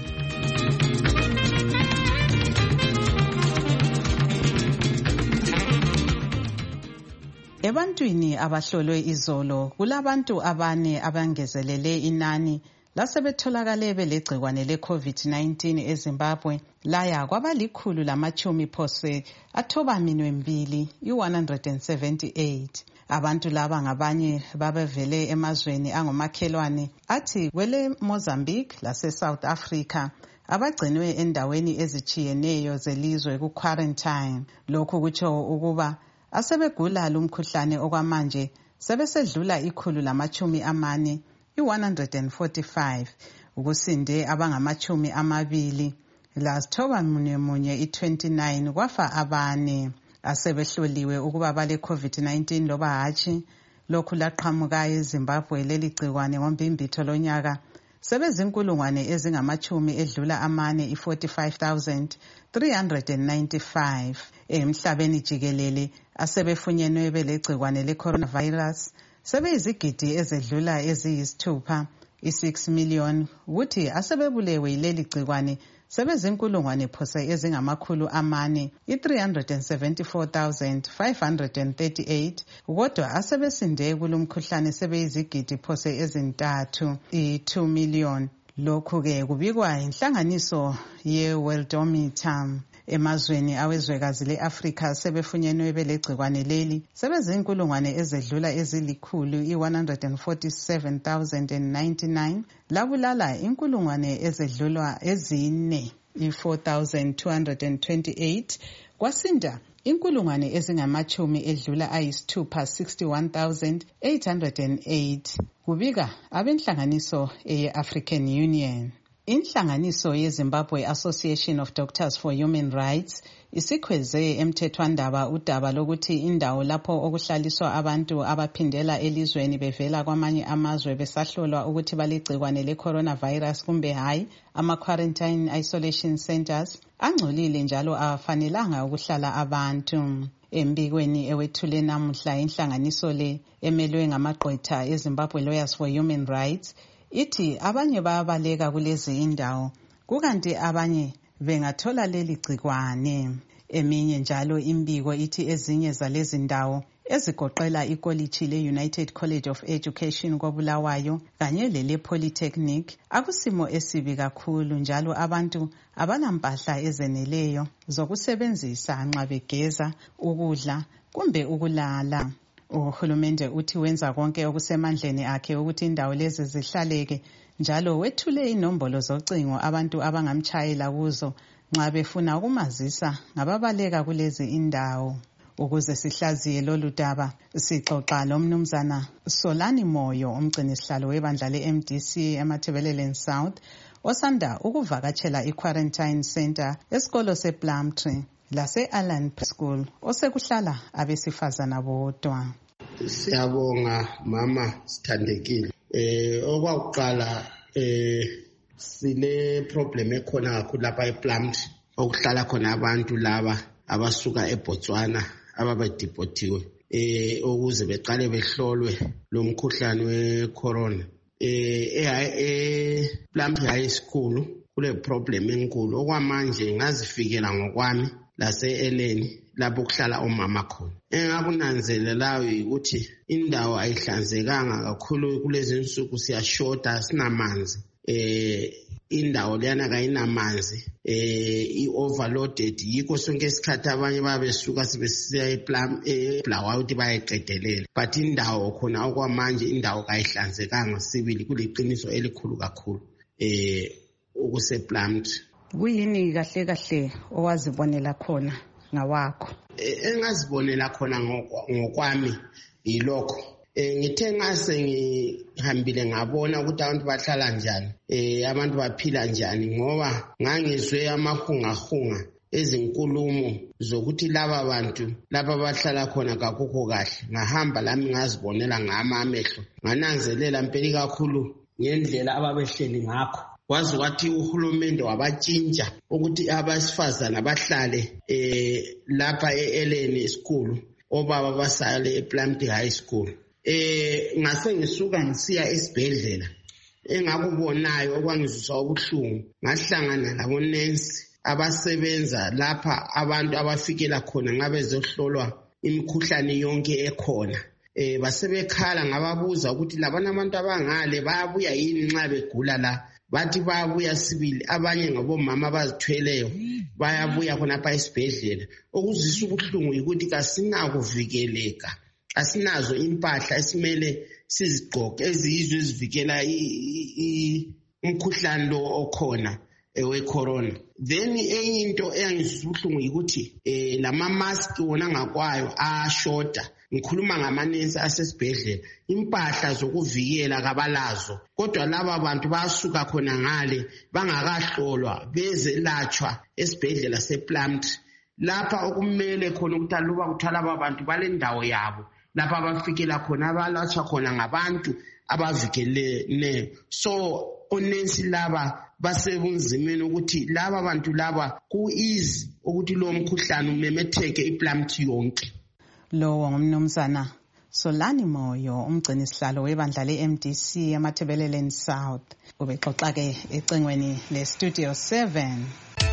Ebantwini abahlolwe izolo kulabantu abane abangezelele inani lasebetholakale belegcikwane le-COVID nineteen eZimbabwe laya kwabalikhulu lamachumi phose athoba minwe mbili i-one hundred seventy-eight. Abantu laba ngabanye babevele emazweni angomakhelwane athi kwele Mozambique lase South Africa abagcinwe endaweni ezichiyeneyo zelizwe ku quarantine. Lokhu kutsho ukuba asebegula lumkhuhlane okwamanje sebesedlula ikhulu lamachumi amane i-one hundred forty-five, ukusinde abangamachumi amabili lasithoba munye munye i-twenty-nine kwafa abane asebehloliwe ukuba bale COVID nineteen loba hatshi. Lokhu laqhamuka eZimbabwe leli gcikwane ngombimbitho lonyaka sebezinkulungwane ezingamachumi edlula amane i-forty-five thousand three hundred ninety-five. Emhlabeni jikelele asebefunyenwe belegcikwane le-coronavirus sebeyizigidi ezedlula eziyisithupha i-six million, ukuthi asebebulewe yileli gcikwane sebezinkulungwane phose ezingamakhulu amane i-three hundred seventy-four thousand five hundred thirty-eight, kodwa asebesinde kulumkhuhlane sebeyizigidi phose ezintathu i-two million. Lokhu-ke kubikwa inhlanganiso ye-Worldometer. Emazweni awezwekazi le-Afrika sebefunyenwe belegcikwane leli sebezinkulungwane ezedlula ezilikhulu i-one hundred forty-seven thousand ninety-nine, labulala inkulungwane ezedlulwa ezine i-four thousand two hundred twenty-eight, kwasinda inkulungwane ezingamachumi edlula ayisithupha sixty-one thousand eight hundred eight, kubika abenhlanganiso eye-African Union. Inhlanganiso yeZimbabwe Association of Doctors for Human Rights isikhweze emthethwandaba udaba lokuthi indawo lapho okuhlaliswa abantu abaphindela elizweni bevela kwamanye amazwe besahlolwa ukuthi balegcikwane le-coronavirus kumbe hayi, ama-quarantine isolation centers angcolile njalo afanelanga ukuhlala abantu. Embikweni ewethule namuhla inhlanganiso le emelwe ngamagqwetha eZimbabwe Lawyers for Human Rights ithi abanye bayabaleka kulezi indawo kukanti abanye bengathola leli gcikwane. Eminye njalo imbiko ithi ezinye zalezi ndawo ezigoqela ikoliji le-United College of Education koBulawayo kanye lele Polytechnic akusimo esibi kakhulu, njalo abantu abanampahla ezeneleyo zokusebenzisa nxa begeza, ukudla kumbe ukulala. Uhulumende uthi wenza konke okusemandleni akhe ukuthi indawo lezi zihlaleke, njalo wethule inombolo zocingo abantu abangamtshayela kuzo nxa befuna ukumazisa ngababaleka kulezi indawo. Ukuze sihlaziye lolu daba sixoxa lomnumzana Solani Moyo, umgcinisihlalo webandla le-M D C eMatabeleland South, osanda ukuvakatshela i-quarantine center esikolo sePlumtree lase-Allan School osekuhlala abesifazana bodwa. Siyabonga mama Sithandekile. Eh okwakuqala eh sile problem ekhona kakhulu lapha ePlumtree okuhlala khona abantu laba abasuka eBotswana ababedipotiwe eh ukuze beqale behlolwe lo mkhuhlane wecorona. Eh eh Plumtree High School kule problem enkulu okwamanje ngazifikela ngokwami lase Eleni lapho kuhlala omama khona. Engakunanzelelayo ukuthi indawo ayihlanzekanga kakhulu kulezi insuku, siyashoda sinamanzi. Eh indawo leyana kayinamanzi, eh i-overloaded, yikho sonke isikhathi abanye babesuka sebesiya ePlum eBulawayo ukuthi bayeqedelela, but indawo khona okwamanje indawo kayihlanzekanga sibili, kuliqiniso elikhulu kakhulu eh ukusePlumtree. Kuyini kahle kahle owazibonela khona ngawakho? Engazibonela khona ngokwami yilokho. Eh ngithe ngase ngihambile ngabona ukuthi abantu bahlala njani, eh abantu baphila njani, ngoba ngangizwe amahungahunga ezinkulumo zokuthi laba bantu laba bahlala khona kakukho kahle. Ngahamba lami ngazibonela ngama amehlo, ngananzelela mpeli kakhulu ngendlela ababehleli ngakho. Kwazi wathi uhulumende wabatshintsha ukuthi abasifazana bahlale eh lapha eEleni School, obaba basale ePlumtree High School. Eh ngase ngisuka ngisiya esibhedlela, engakubonayo okwangizwisa ubuhlungu, ngahlangana labo nurse abasebenza lapha abantu abafikela khona ngabe zohlolwa imikhuhlane yonke ekhona. Eh basebekhala ngababuza ukuthi labana abantu abangale bayabuya yini nxa begula la. Bathi bayabuya sibili, abanye ngabomama abazithweleyo bayabuya khona apha esibhedlela. Okuzwisa ubuhlungu ukuthi kasinakuvikeleka, asinazo impahla esimele sizigqoke eziyizwe ezivikela umkhuhlane lo okhona ewecorona. Then enye into eyangizwisa ubuhlungu ukuthi eh lama mask wona ngakwayo ashoda. Ngikhuluma ngamanesi asesibhedlela, impahla zokuvikela kabalazo, kodwa laba bantu basuka khona ngale bangakahlolwa bezelatshwa esibhedlela sePlumtree. Lapha okumele khona ukuthi aluba kuthala aba bantu balendawo yabo lapha abafikela khona abalatshwa khona ngabantu abavikelene. So onesi laba basebunzimeni ukuthi laba bantu laba ku easy ukuthi lo mkhuhlane umemetheke iPlumtree yonke. Lowo ngumnumzana Solani Moyo, umgcinisihlalo webandla le-M D C eMatabeleland South, ubexoxa ke ecingweni le-Studio seven.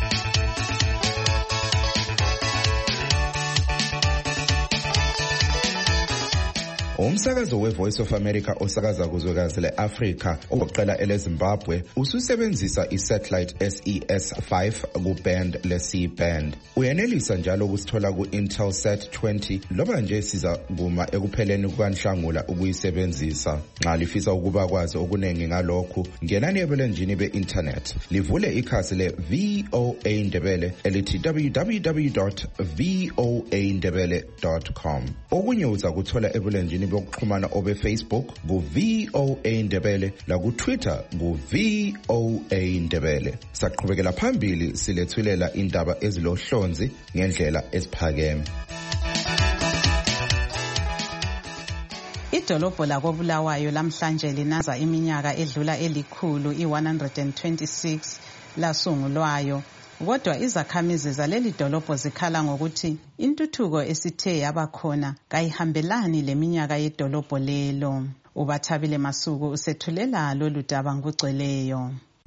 Umsakazo we-Voice of America osakaza kuzwekazi le-Afrika oqela ele-Zimbabwe ususebenzisa i-satellite S E S five ku-band le-C-band. Uyenelisa njalo ukusithola ku-Intelsat twenty loba nje siza kuma ekupheleni kukaNhlangula ukuyisebenzisa. Nxa lifisa ukuba kwazi okuningi ngalokhu, ngenani ebulenjini be-internet, livule ikhasi le-V O A Ndebele elithi w w w dot v o a ndebele dot com. Okunye uza kuthola ebulenjini bokuxhumana obe Facebook ku V O A Ndebele la ku Twitter ku V O A Ndebele. Saqhubekela phambili silethulela indaba ezilohlonzi ngendlela esiphakeme. Idolobho lakoBulawayo lamhlanje linaza iminyaka edlula elikhulu i-one hundred twenty-six lasungulwayo. Kodwa izakhamizi zaleli dolobho zikhala ngokuthi intuthuko esithe yabakhona kayihambelani leminyaka yedolobho lelo. Ubathabile Masuku usethulela lolu daba ngokugcweleyo.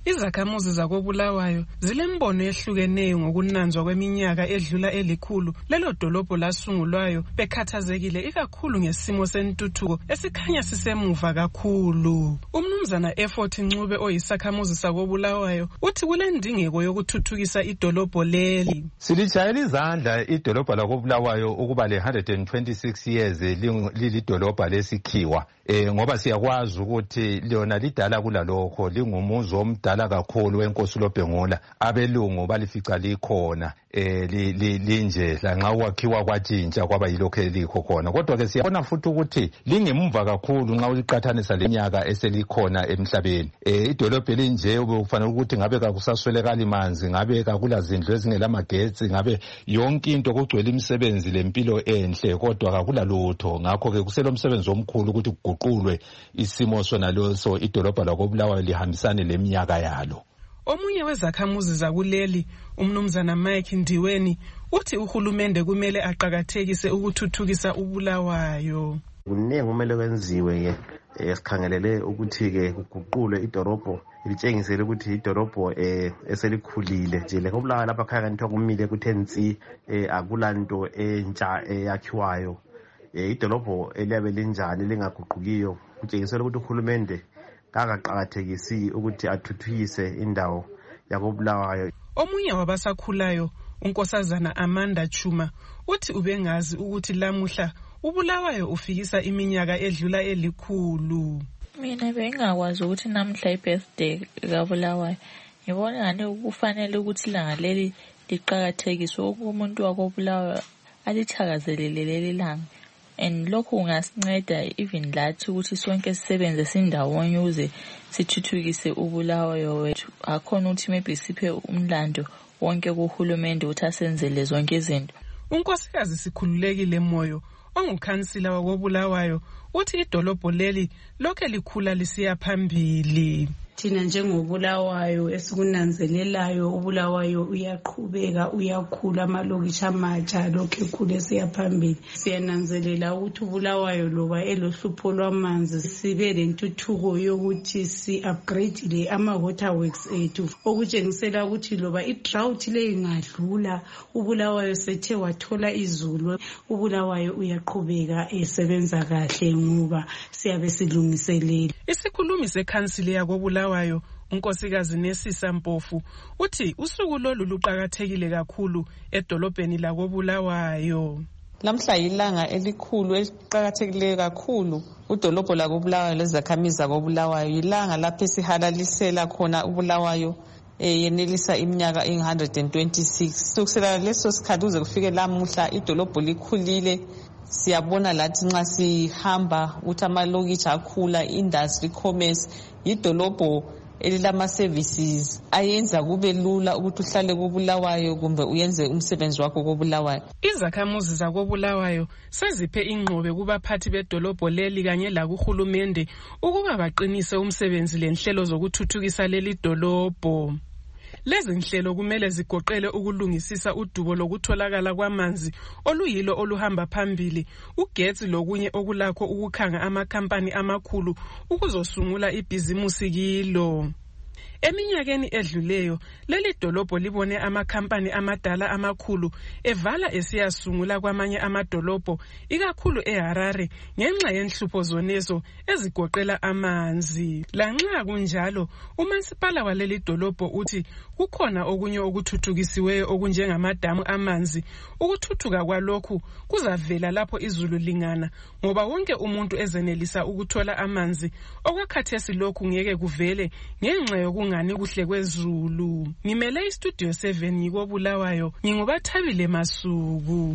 Izakhamuzi zakobulawayo zilembono ehlukeneyo ngokunanzwa kweminyaka edlula elikhulu lelo dolobho lasungulwayo bekhathazekile ikakhulu ngesimo sentuthuko esikhanya sisemuva kakhulu. Umnumzana Effort Ncube oyisakhamuzi sakobulawayo uthi kule ndingeko yokuthuthukisa idolobho leli. Silitshayela izandla idolobho lakobulawayo ukuba le one hundred twenty-six years lilidolobho lesikhiwa eh ngoba siyakwazi ukuthi lona lidala kulalokho lingumuzi omdala kakhulu wenkosi loBhengula abelungu balifica likhona eh linje la nxa kwakhiwa kwatshintsha kwaba yilokho elikho khona kodwa ke siyabona futhi ukuthi lingemva kakhulu nxa uliqathanisa leminyaka eselikhona emhlabeni eh idolobho linje ukufanele ukuthi ngabe kakusaswelekala imanzi ngabe kakula zindlu ezingelamagetsi ngabe yonke into kugcwele imisebenzi lempilo enhle kodwa kakula lutho ngakho ke kuselomsebenzi omkhulu ukuthi kuguqulwe isimo sona leso idolobho lakobulawayo lihambisane leminyaka yalo. Omunye wezakhamuzi zakuleli umnumzana Mike Ndiweni uthi uhulumende kumele aqhakathekise ukuthuthukisa ubulawayo. Kuningi kumele kwenziwe ke esikhangelele ukuthi ke kuguqulwe idolobho litshengisele ukuthi idolobho eh eselikhulile nje lekobulawayo lapha khaya kanti kumile kuthensi eh akulanto entsha eyakhiwayo eh idolobho eliyabe linjani lingaguqukiyo kutshengisela ukuthi uhulumende kakaqhakathekisi ukuthi athuthukise indawo yakobulawayo. Omunye wabasakhulayo unkosazana Amanda Chuma uthi ubengazi ukuthi lamuhla ubulawayo ufikisa iminyaka edlula elikhulu. Mina bengakwazi ukuthi namhla ibirthday kaBulawayo. Ngibona ngani kufanele ukuthi ilanga leli liqhakathekiswe umuntu wakobulawayo alithakazelele leli langa. And lokho kungasinceda even lathi ukuthi sonke sisebenze sindawonye uze sithuthukise ubulawayo wethu. Akhona ukuthi maybe siphe umlando wonke kuhulumende ukuthi asenzele zonke izinto. Unkosikazi Sikhululekile Moyo ongukhansila wakobulawayo uthi idolobho leli lokho likhula lisiya phambili. Thina njengobulawayo esikunanzelelayo ubulawayo uyaqhubeka uyakhula amalokisha amatsha lokho ekhule siyaphambili. Siyananzelela ukuthi ubulawayo loba elohlupho lwamanzi sibe lentuthuko yokuthi si upgrade le ama waterworks ethu okutshengisela ukuthi loba i-drought le ingadlula ubulawayo sethe wathola izulu ubulawayo uyaqhubeka esebenza kahle ngoba siyabe silungiselele. Isikhulumi sekhansili yakobulawayo unkosikazi Nesisa Mpofu uthi usuku lolu luqhakathekile kakhulu edolobheni lakobulawayo. Lamhla ilanga elikhulu eliqhakathekileyo kakhulu udolobho lakobulawayo lezakhamizi zakobulawayo ilanga lapho esihalalisela khona ubulawayo yenelisa iminyaka one hundred twenty-six. Sokusela leso sikhathi uze kufike lamuhla idolobho likhulile. Siyabona lathi nxa sihamba ukuthi amalokitshi akhula, industry, commerce, idolobho elilama services ayenza kube lula ukuthi uhlale kobulawayo kumbe uyenze umsebenzi wakho kobulawayo. Izakhamuzi zakobulawayo seziphe ingqobe kubaphathi bedolobho leli kanye lakuhulumende ukuba baqinise umsebenzi lenhlelo zokuthuthukisa leli dolobho. Lezi nhlelo kumele zigoqele ukulungisisa udubo lokutholakala kwamanzi oluyilo oluhamba phambili, ugetsi lokunye okulakho ukukhanga amakhampani amakhulu ukuzosungula ibhizimusi kilo. Eminyakeni edluleyo leli dolobho libone amakhampani amadala amakhulu evala esiyasungula kwamanye amadolobho ikakhulu eHarare ngenxa yenhlupho zonezo ezigoqela amanzi. Lanxa kunjalo umasipala waleli dolobho uthi kukhona okunye okuthuthukisiweyo okunjengamadamu amanzi. Ukuthuthuka kwalokhu kuzavela lapho izulu lingana ngoba wonke umuntu ezenelisa ukuthola amanzi. Okwakhathesi lokhu ngeke kuvele ngenxa yokunga ngani kuhle kwezulu. Ngimele istudio seven ngikobulawayo ngingubathabile Masuku.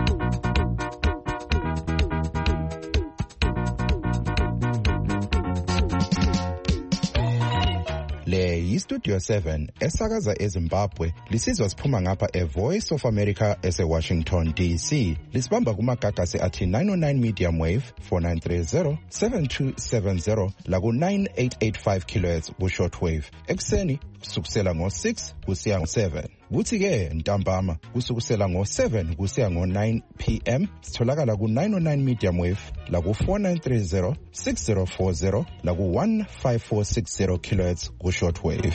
Le yistudio seven esakaza eZimbabwe lisizwa siphuma ngapha eVoice of America eseWashington D C. Lisibamba kumagagasi athi nine oh nine medium wave four nine three zero seven two seven zero laku nine eight eight five kilohertz ku shortwave. Ekseni kusukela ngo six kusiya ngo seven. Kuthi ke ntambama kusukela ngo seven kusiya ngo nine p m sitholakala ku nine oh nine medium wave la ku four nine three zero six zero four zero la ku one five four six zero kilohertz ku short wave.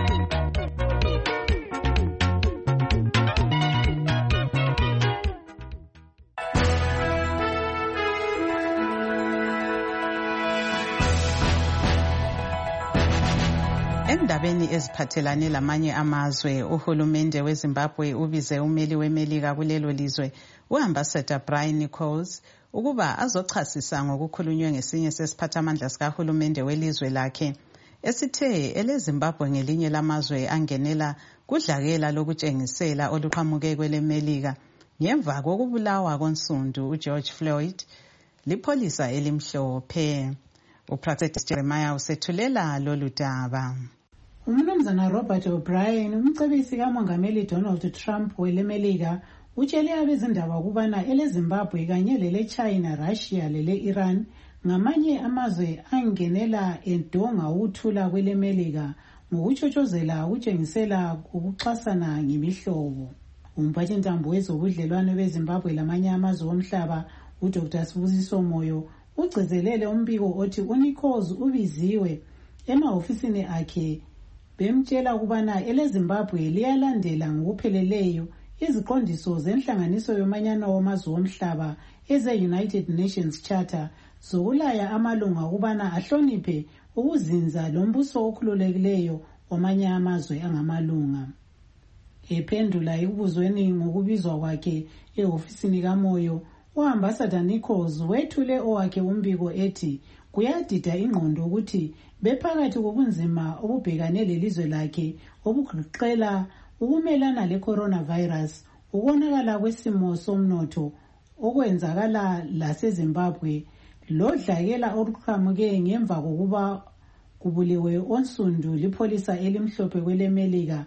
Endabeni eziphathelane lamanye amazwe, uhulumende weZimbabwe ubize umeli weMelika kulelo lizwe, uAmbassador Brian Nichols, ukuba azochasisa ngokukhulunywe ngesinye sesiphathamandla sikahulumende welizwe lakhe, esithe eleZimbabwe ngelinye lamazwe angenela kudlakela lokutshengisela oluqhamuke kweleMelika ngemva kokubulawa konsundu uGeorge Floyd lipholisa elimhlophe. uPractice Jeremiah usethulela lolu daba. Umnumzana Robert O'Brien, umcebisi kaMongameli Donald Trump weleMelika, utshele abezindaba ukubana eleZimbabwe kanye leleChina, Russia lele-Iran ngamanye amazwe angenela endonga ukuthula kweleMelika ngokutshotshozela ukutshengisela ukuxhasana ngemihlobo. Umphathintambo wezobudlelwano beZimbabwe lamanye amazwe omhlaba, uDr Sibusiso Moyo, ugcizelele umbiko othi uNichols ubiziwe emahofisini akhe bemtshela ukubana eleZimbabwe liyalandela ngokupheleleyo iziqondiso zenhlanganiso yomanyano wamazwe omhlaba eze-United Nations Charter zokulaya amalunga ukubana ahloniphe ukuzinza lombuso okhululekileyo wamanye amazwe angamalunga. Ephendula ekubuzweni ngokubizwa kwakhe ehofisini kaMoyo, uAmbassador Nichols wethule owakhe umbiko ethi kuyadida ingqondo ukuthi bephakathi kobunzima obubhekane lelizwe lakhe obugoqela ukumelana le-coronavirus, ukonakala kwesimo somnotho okwenzakala laseZimbabwe, lodlakela oluqhamuke ngemva kokuba kubuliwe onsundu lipholisa elimhlophe kweleMelika,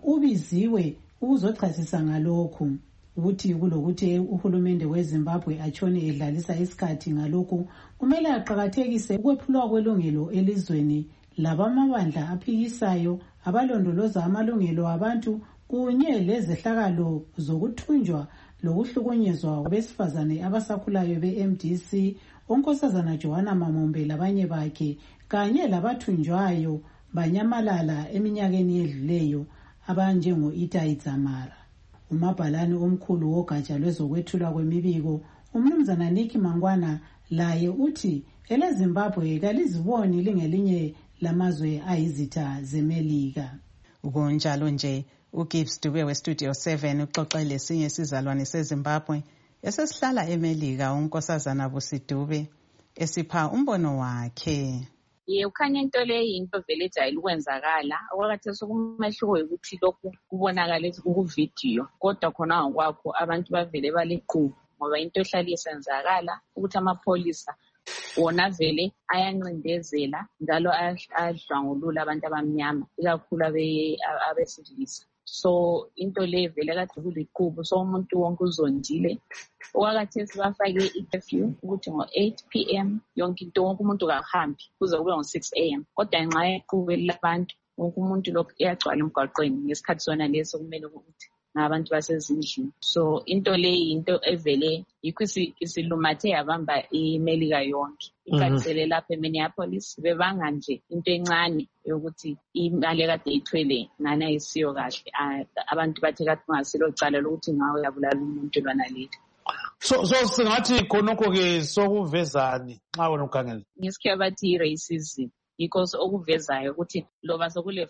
ubiziwe ukuzochasisa ngalokhu. Ukuthi kulokuthi uhulumende weZimbabwe atshone edlalisa isikhathi ngalokhu, kumele aqhakathekise ukwephulwa kwelungelo elizweni labamabandla aphikisayo abalondoloza amalungelo abantu kunye lezehlakalo zokuthunjwa lokuhlukunyezwa kwabesifazane abasakhulayo be-M D C, onkosazana Joanna Mamombe labanye bakhe kanye labathunjwayo banyamalala eminyakeni edluleyo abanjengo-Itai Dzamara. Umabhalane omkhulu wogatsha lwezokwethulwa kwemibiko, umnumzana Nick Mangwana, laye uthi eleZimbabwe kaliziboni lingelinye lamazwe ayizitha zeMelika. Ukunjalo nje, uGibbs Dube weStudio seven uxoxe lesinye isizalwane seZimbabwe esesihlala eMelika, unkosazana Busidube, esipha umbono wakhe. Ye ukhanya into le into vele ejayele ukwenzakala okwakathe sokumehluko ukuthi lokhu kubonakala ku-video, kodwa khona ngokwakho abantu bavele baliqhubu ngoba into ehlala isenzakala ukuthi amapholisa wona vele ayancindezela njalo ayadlwangulula abantu abamnyama, ikakhulu abesilisa. So into le vele kade kuliqhubu, so umuntu wonke uzondile. Okwakathe sibafake i-curfew ukuthi ngo-eight p m yonke into wonke umuntu kahambi kuze kube ngo-six a m kodwa ngenxa yeqhubu labantu wonke umuntu lokhu iyagcwala emgwaqweni ngesikhathi sona leso kumele ukuthi ngabantu basezindlini. So into le into evele yikho isilumathe yabamba iMelika yonke ikhathele lapha eMinneapolis, bebanga nje into encane yokuthi imali kade ithwele ngana ayisiyo kahle, abantu bathe kade kungasilo cala lokuthi ngawe yabulala umuntu lwana lethu. So so singathi khonokho ke sokuvezani xa wena ukhangela? Ngisikhe bathi racism, because okuvezayo ukuthi loba sokule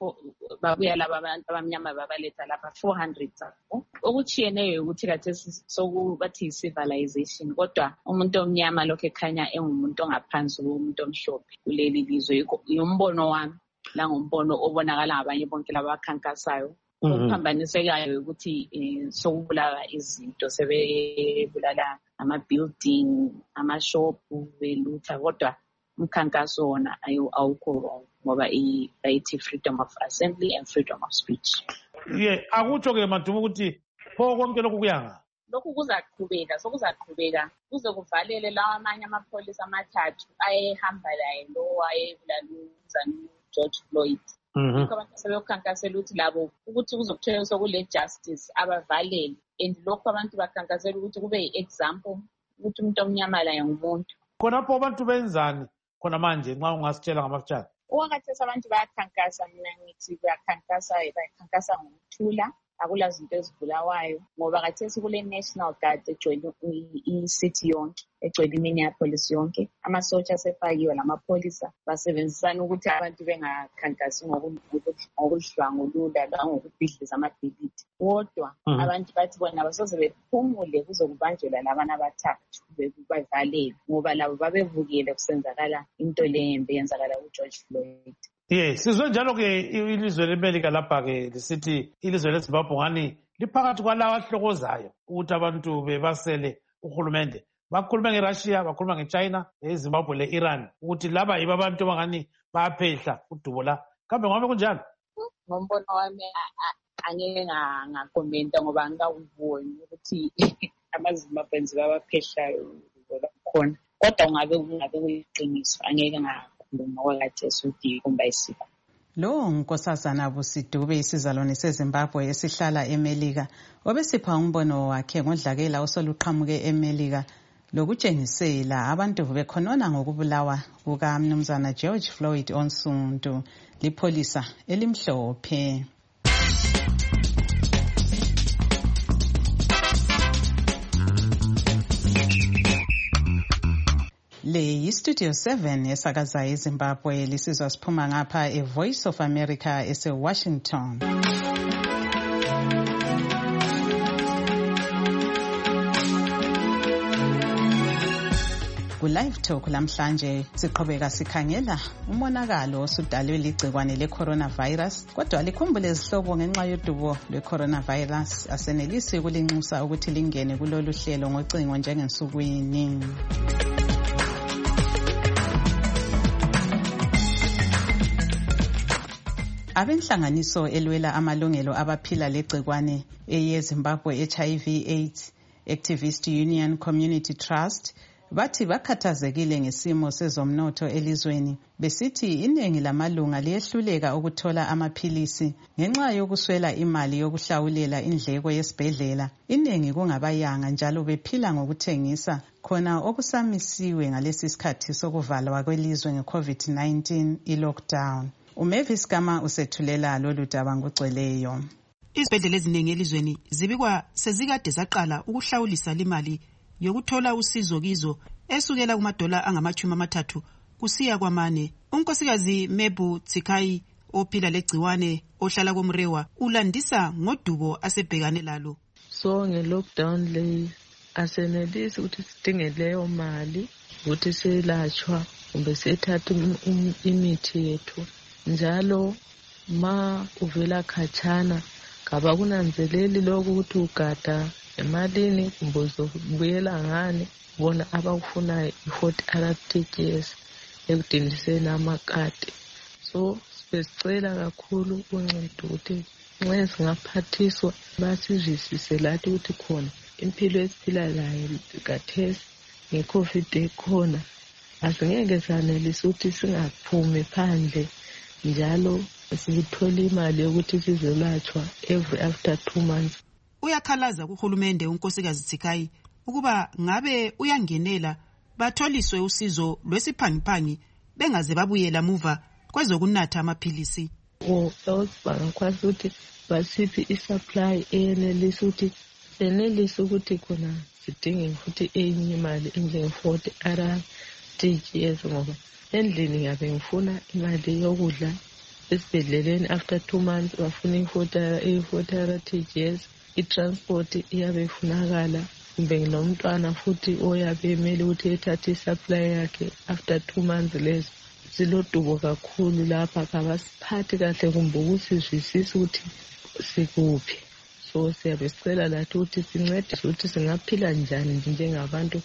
babuya laba abantu abamnyama babaletha lapha four hundred zabo, okuchiyeneyo ukuthi kade sokubathi civilization, kodwa umuntu omnyama lokho ekhanya engumuntu ongaphansi komuntu omhlophe kuleli lizwe. Umbono wami la ngombono obonakala ngabanye bonke laba bakhankasayo. Ukuphambanisekayo ukuthi sokubulala izinto, sebebulala ama-building, ama-shopu, belutha, kodwa umkhankaso wona awukho wrong ngoba bayithi freedom of assembly and freedom of speech. Ye, akutsho ke Madumo ukuthi pho konke lokhu kuyanga? Lokhu kuzaqhubeka, sokuzaqhubeka kuze kuvalele lawa amanye amapholisa amathathu ayehamba laye lo ayebulala uMnumzane George Floyd. Mhm. abantu sebekhankasela ukuthi labo ukuthi kuzokuthola sokule justice abavalele, and lokho abantu bakhankasela ukuthi kube yi-example ukuthi umuntu omnyama laye ngumuntu. Khonapho abantu benzani khona manje nxa ungasitshela ngamafutshane? Okwakhathesi abantu bayakhankasa, mina ngithi bayakhankasa bayakhankasa ngokuthula, akula zinto ezibulawayo ngoba khathesi kule National Guard ejoyine i-city yonke, egcwele iMinneapolis yonke. Amasotsha asefakiwe lamapholisa basebenzisana ukuthi abantu bengakhankasi ngokudlwangulula langokubhidliza amabhilidi. Kodwa abantu bathi bona basoze bephumule kuzokubanjelwa labana abathathu bevalele ngoba labo babevukile kusenzakala into lembe yenzakala kuGeorge Floyd. Yes, sizwe njalo ke ilizwe leMelika lapha ke lisithi ilizwe leZimbabwe ngani liphakathi kwalawa ahlokozayo ukuthi abantu bebasele uhulumende. Bakhuluma ngeRussia, bakhuluma ngeChina, eZimbabwe le-Iran ukuthi laba yibo abantu abangani bayaphehla udubo la. Kambe ngabe kunjani? Ngombono wami angeke ngakomenta ngoba angikawuboni ukuthi amaZimbabwenzi babaphehlayo khona. Kodwa ungabe kungabe kuyiqiniso angeke nga lo nkosazana Busidube isizalwane seZimbabwe esihlala eMelika obesipha umbono wakhe ngodlakela osoluqhamuke eMelika lokutshengisela abantu bekhonona ngokubulawa kukaMnumzana George Floyd onsundu lipholisa elimhlophe. Le yiStudio seven esakaza eZimbabwe lisizwa siphuma ngapha eVoice of America ese-Washington. Ku-Live Talk lamhlanje siqhubeka sikhangela umonakalo osudalwe ligcikwane le-coronavirus, kodwa likhumbule izihlobo ngenxa yodubo lwe-coronavirus asenelisi ukulinxusa ukuthi lingene kulolu hlelo ngocingo njengensukwini. Abenhlanganiso elwela amalungelo abaphila legcikwane eyeZimbabwe H I V AIDS Activist Union Community Trust bathi bakhathazekile ngesimo sezomnotho elizweni besithi iningi lamalunga liyehluleka ukuthola amaphilisi ngenxa yokuswela imali yokuhlawulela indleko yesibhedlela. Iningi kungabayanga njalo bephila ngokuthengisa khona okusamisiwe ngalesi sikhathi sokuvalwa kwelizwe nge-COVID nineteen i-lockdown. uMavis Gama usethulela lolu daba ngogcweleyo. Izibhedlela eziningi elizweni zibikwa sezikade zaqala ukuhlawulisa limali yokuthola usizo kizo esukela kumadola angamachumi amathathu kusiya kwamane. Unkosikazi Mebu Tsikai ophila legciwane ohlala koMrewa ulandisa ngodubo asebhekane lalo. So nge-lockdown le asenelisi ukuthi sidinge leyo mali ukuthi silatshwa kumbe sethatha imithi yethu. Njalo ma uvela khatshana kaba kunanzeleli lokhu ukuthi ugada emalini kumbe uzobuyela ngani bona abakufunayo i-forty R T G S ekudindiseni amakati. So sibesicela kakhulu uncedo ukuthi nxa singaphathiswa basizwisise lathi ukuthi khona impilo esiphila layo khathesi nge-COVID ekhona asingeke sanelisa ukuthi singaphumi phandle njalo sikuthola imali yokuthi sizolatshwa every after two months. Uyakhalaza kuhulumende unkosikazi Tsikai ukuba ngabe uyangenela batholiswe usizo lwesiphangiphangi bengaze babuyela muva kwezokunatha amaphilisi. O bangakwazi ukuthi basiphi isupply enelisa ukuthi senelisa ukuthi khona sidinge futhi enye imali enjenge-forty R T G S ngoba endlini ngabe ngifuna imali yokudla esibhedleleni after two months bafuna i-forty R T G S. I-transport iyabe ifunakala kumbe nginomntwana futhi oyabe emele ukuthi ethathe i-supply yakhe after two months lezo. Silodubo kakhulu lapha kabasiphathi kahle kumbe ukusizwisisa ukuthi sikuphi. So siyabe sicela lathi ukuthi sincedise ukuthi singaphila njani njengabantu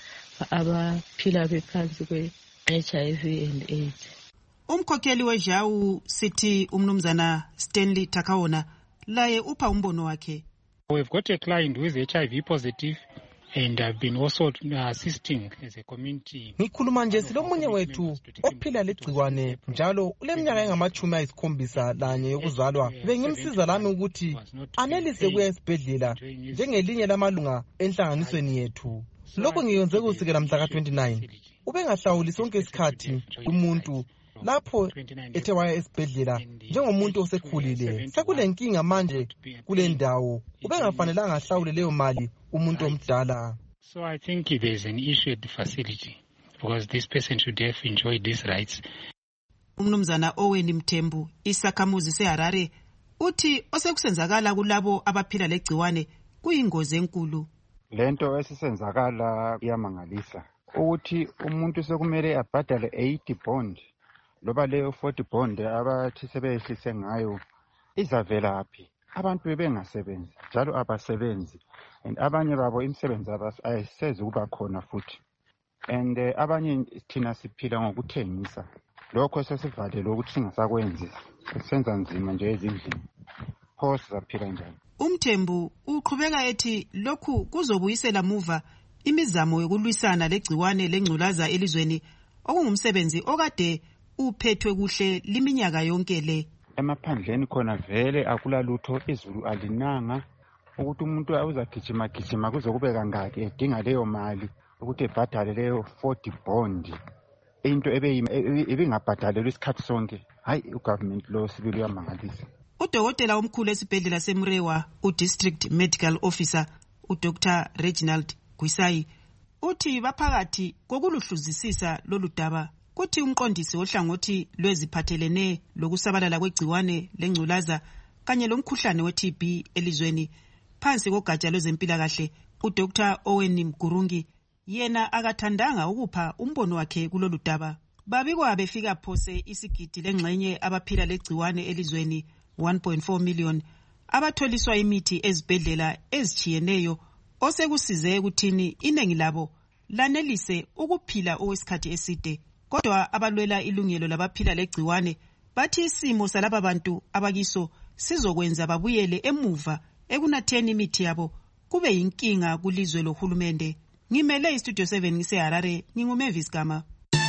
abaphila bephansi kwe-H I V and AIDS. Umkhokheli weJawu sithi umnumzana Stanley Takaona laye upha umbono wakhe. We've got a client who is H I V positive And I've been also assisting as a community. Ngikhuluma nje silomunye wethu ophila legciwane njalo uleminyaka engamachumi ayisikhombisa lanye yokuzalwa. Bengimsiza lami ukuthi anelise kuya esibhedlela njengelinye lamalunga enhlanganisweni yethu. Lokho ngiyonze kusukela mhla ka twenty-nine. Ubengahlawuli sonke isikhathi umuntu lapho ethe waya esibhedlela njengomuntu osekhulile. Sekule nkinga manje kule ndawo. Ubengafanelanga ahlawule leyo mali umuntu omdala. So I think there's an issue at the facility because this person should have enjoyed these rights. Umnumzana Owen Mthembu isakhamuzi seHarare uthi osekusenzakala kulabo abaphila legciwane kuyingozi enkulu. Lento esisenzakala iyamangalisa ukuthi umuntu sekumele abhadale eighty bond loba leyo forty bond abathi sebehlise ngayo izavela phi. Abantu bebengasebenzi njalo abasebenzi and abanye babo imisebenzi ayisezi kuba khona futhi. And uh, abanye thina siphila ngokuthengisa. Lokho sesivalele ukuthi singasakwenzi. Senza nzima nje ezindlini. Pho sizaphila njani? Umthembu uqhubeka ethi lokhu kuzobuyisela muva imizamo yokulwisana legciwane lengculaza elizweni okungumsebenzi okade uphethwe kuhle liminyaka yonke le. Emaphandleni khona vele akula lutho, izulu alinanga ukuthi umuntu uzagijima gijima kuze kube kangaki edinga leyo mali ukuthi ebhadale leyo forty bond into ebingabhadalelwa isikhathi sonke. Hayi ugovernment lo sibili uyamangalisa. Udokotela omkhulu esibhedlela seMrewa uDistrict Medical Officer uDr Reginald Gwisai uthi baphakathi kokuluhluzisisa lolu daba. Kuthi umqondisi ohlangothi lweziphathelene lokusabalala kwegciwane lengculaza kanye lomkhuhlane we-T B elizweni phansi kogatsha lwezempilakahle uDr Owen Mgurungi yena akathandanga ukupha umbono wakhe kulolu daba. Babikwa befika phose isigidi lengxenye abaphila legciwane elizweni one point four million abatholiswa imithi ezibhedlela ezichiyeneyo osekusize ukuthini inengi labo lanelise ukuphila okwesikhathi eside. Kodwa abalwela ilungelo labaphila legciwane bathi isimo salaba bantu abakiso sizokwenza babuyele emuva ekunatheni imithi yabo kube yinkinga kulizwe lohulumende. Ngimele iStudio seven ngiseHarare, nginguMavis Gama.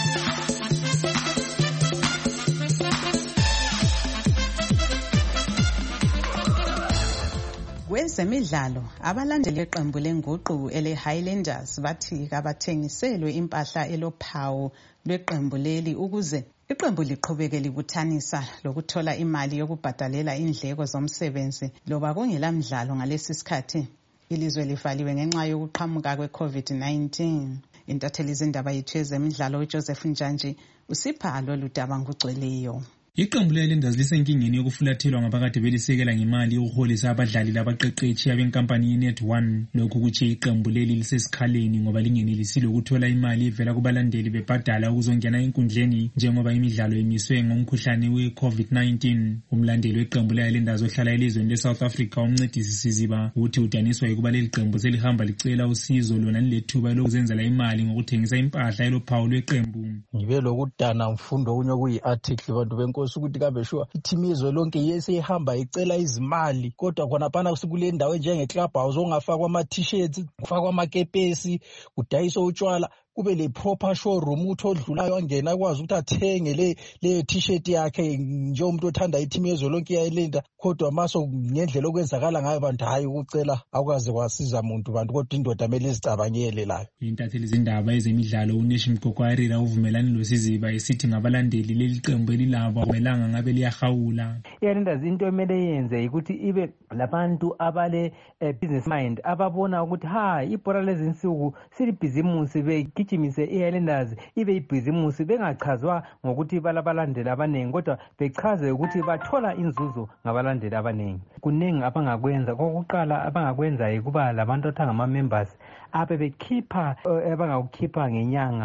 Kwezemidlalo abalandeli iqembu lenguqu ele Highlanders bathi kabathengiselwe impahla elophawu lweqembu leli ukuze iqembu liqhubeke libuthanisa lokuthola imali yokubhadalela indleko zomsebenzi loba kungelamdlalo ngalesi sikhathi ilizwe livaliwe ngenxa yokuqhamuka kwe-COVID nineteen. Intatheli zindaba yethu yezemidlalo uJoseph Njanji usipha lolu daba ngugcweleyo. Iqembu le-Highlanders lisenkingeni yokufulathelwa ngabakade belisekela ngemali yokuholisa abadlali labaqeqetshi abenkampani yeNet one. Lokhu kutshe iqembu leli lisesikhaleni ngoba lingenelisile ukuthola imali evela kubalandeli bebhadala ukuzongena enkundleni njengoba imidlalo emiswe ngomkhuhlane we-COVID nineteen. Umlandeli weqembu le-Highlanders ohlala elizweni le-South Africa umncedisi Siziba uthi udaniswa ukuba leli qembu selihamba licela usizo lona lilethuba lokuzenzela imali ngokuthengisa impahla elophawu lweqembu. Ngibe lokudana mfundo kunye kuyi-article bantu benkosi ukuthi kabe sure ithimu izwe lonke yesihamba icela izimali kodwa khonaphana kusukule ndawo njenge club house ongafakwa ama t-shirts kufakwa amakepesi kudayiswa utshwala kube le proper showroom uthi odlulayo angena akwazi ukuthi athenge le le t-shirt yakhe nje umuntu othanda ithimu izwe lonke yayilinda kodwa maso ngendlela okwenzakala ngayo bantu hayi ukucela akwazi kwasiza umuntu bantu kodwa indoda kumele izicabangele layo. Intatheli zindaba ezemidlalo uNeshi Mgogwarira uvumelani loSiziba esithi ngabalandeli leli qembu elilabo akumelanga ngabe liyahawula. Highlanders into emele yenze ukuthi ibe labantu abale business mind ababona ukuthi ha ibhola lezinsuku silibhizimusi begijimise iHighlanders ibe ibhizimusi bengachazwa ngokuthi balabalandeli abanengi kodwa bechaze ukuthi bathola inzuzo ngabalandeli abanengi. Kuningi abangakwenza kokuqala abangakwenza kuba labantu athanga ama members abe bekhipha abangakukhipha ngenyanga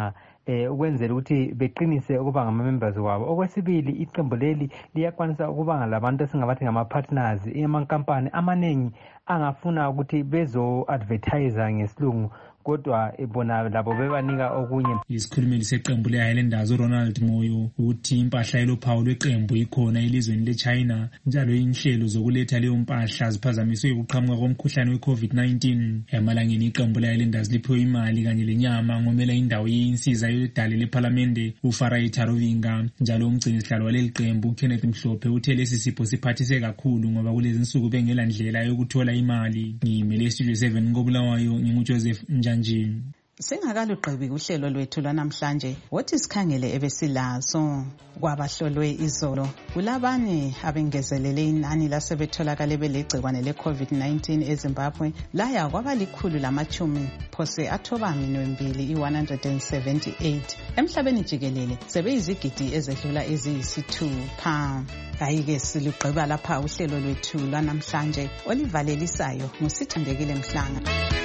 eh ukwenzela ukuthi beqinise ukuba ngama-members wabo. Okwesibili, iqembu leli liyakwanisa ukuba labantu esingabathi ngama-partners, amankampani amaningi angafuna ukuthi bezo-advertise ngesilungu kodwa bona labo bebanika okunye. Isikhulumeli seqembu le-Highlanders uRonald Moyo uthi impahla elophawu lweqembu ikhona elizweni le-China, njalo inhlelo zokuletha leyo mpahla ziphazamiswe ukuqhamuka komkhuhlane we-COVID nineteen. Emalangeni iqembu le-Highlanders liphiwe imali kanye lenyama ngomela indawo yensiza yedale lephalamende uFarai Tarovinga. Njalo umgcini sihlalo waleli qembu Kenneth Mhlophe uthe lesi sipho siphathise kakhulu ngoba kulezi nsuku bengela ndlela yokuthola imali. Ngimele Studio seven koBulawayo, nginguJoseph Njani. Singakaluqebi uhlelo lwethu lwanamhlanje, wothi sikhangele ebesilaso kwabahlolwe izolo. Kulabane abengezelele inani lasebetholakale belegcikwane le-COVID nineteen eZimbabwe laya kwaba likhulu lamachumi phose athoba minwembili i-one hundred seventy-eight. Emhlabeni jikelele sebeyizigidi ezedlula eziyisithupha. Ayike siluqeba lapha uhlelo lwethu lwanamhlanje. Olivalelisayo nguSithandekile Mhlanga.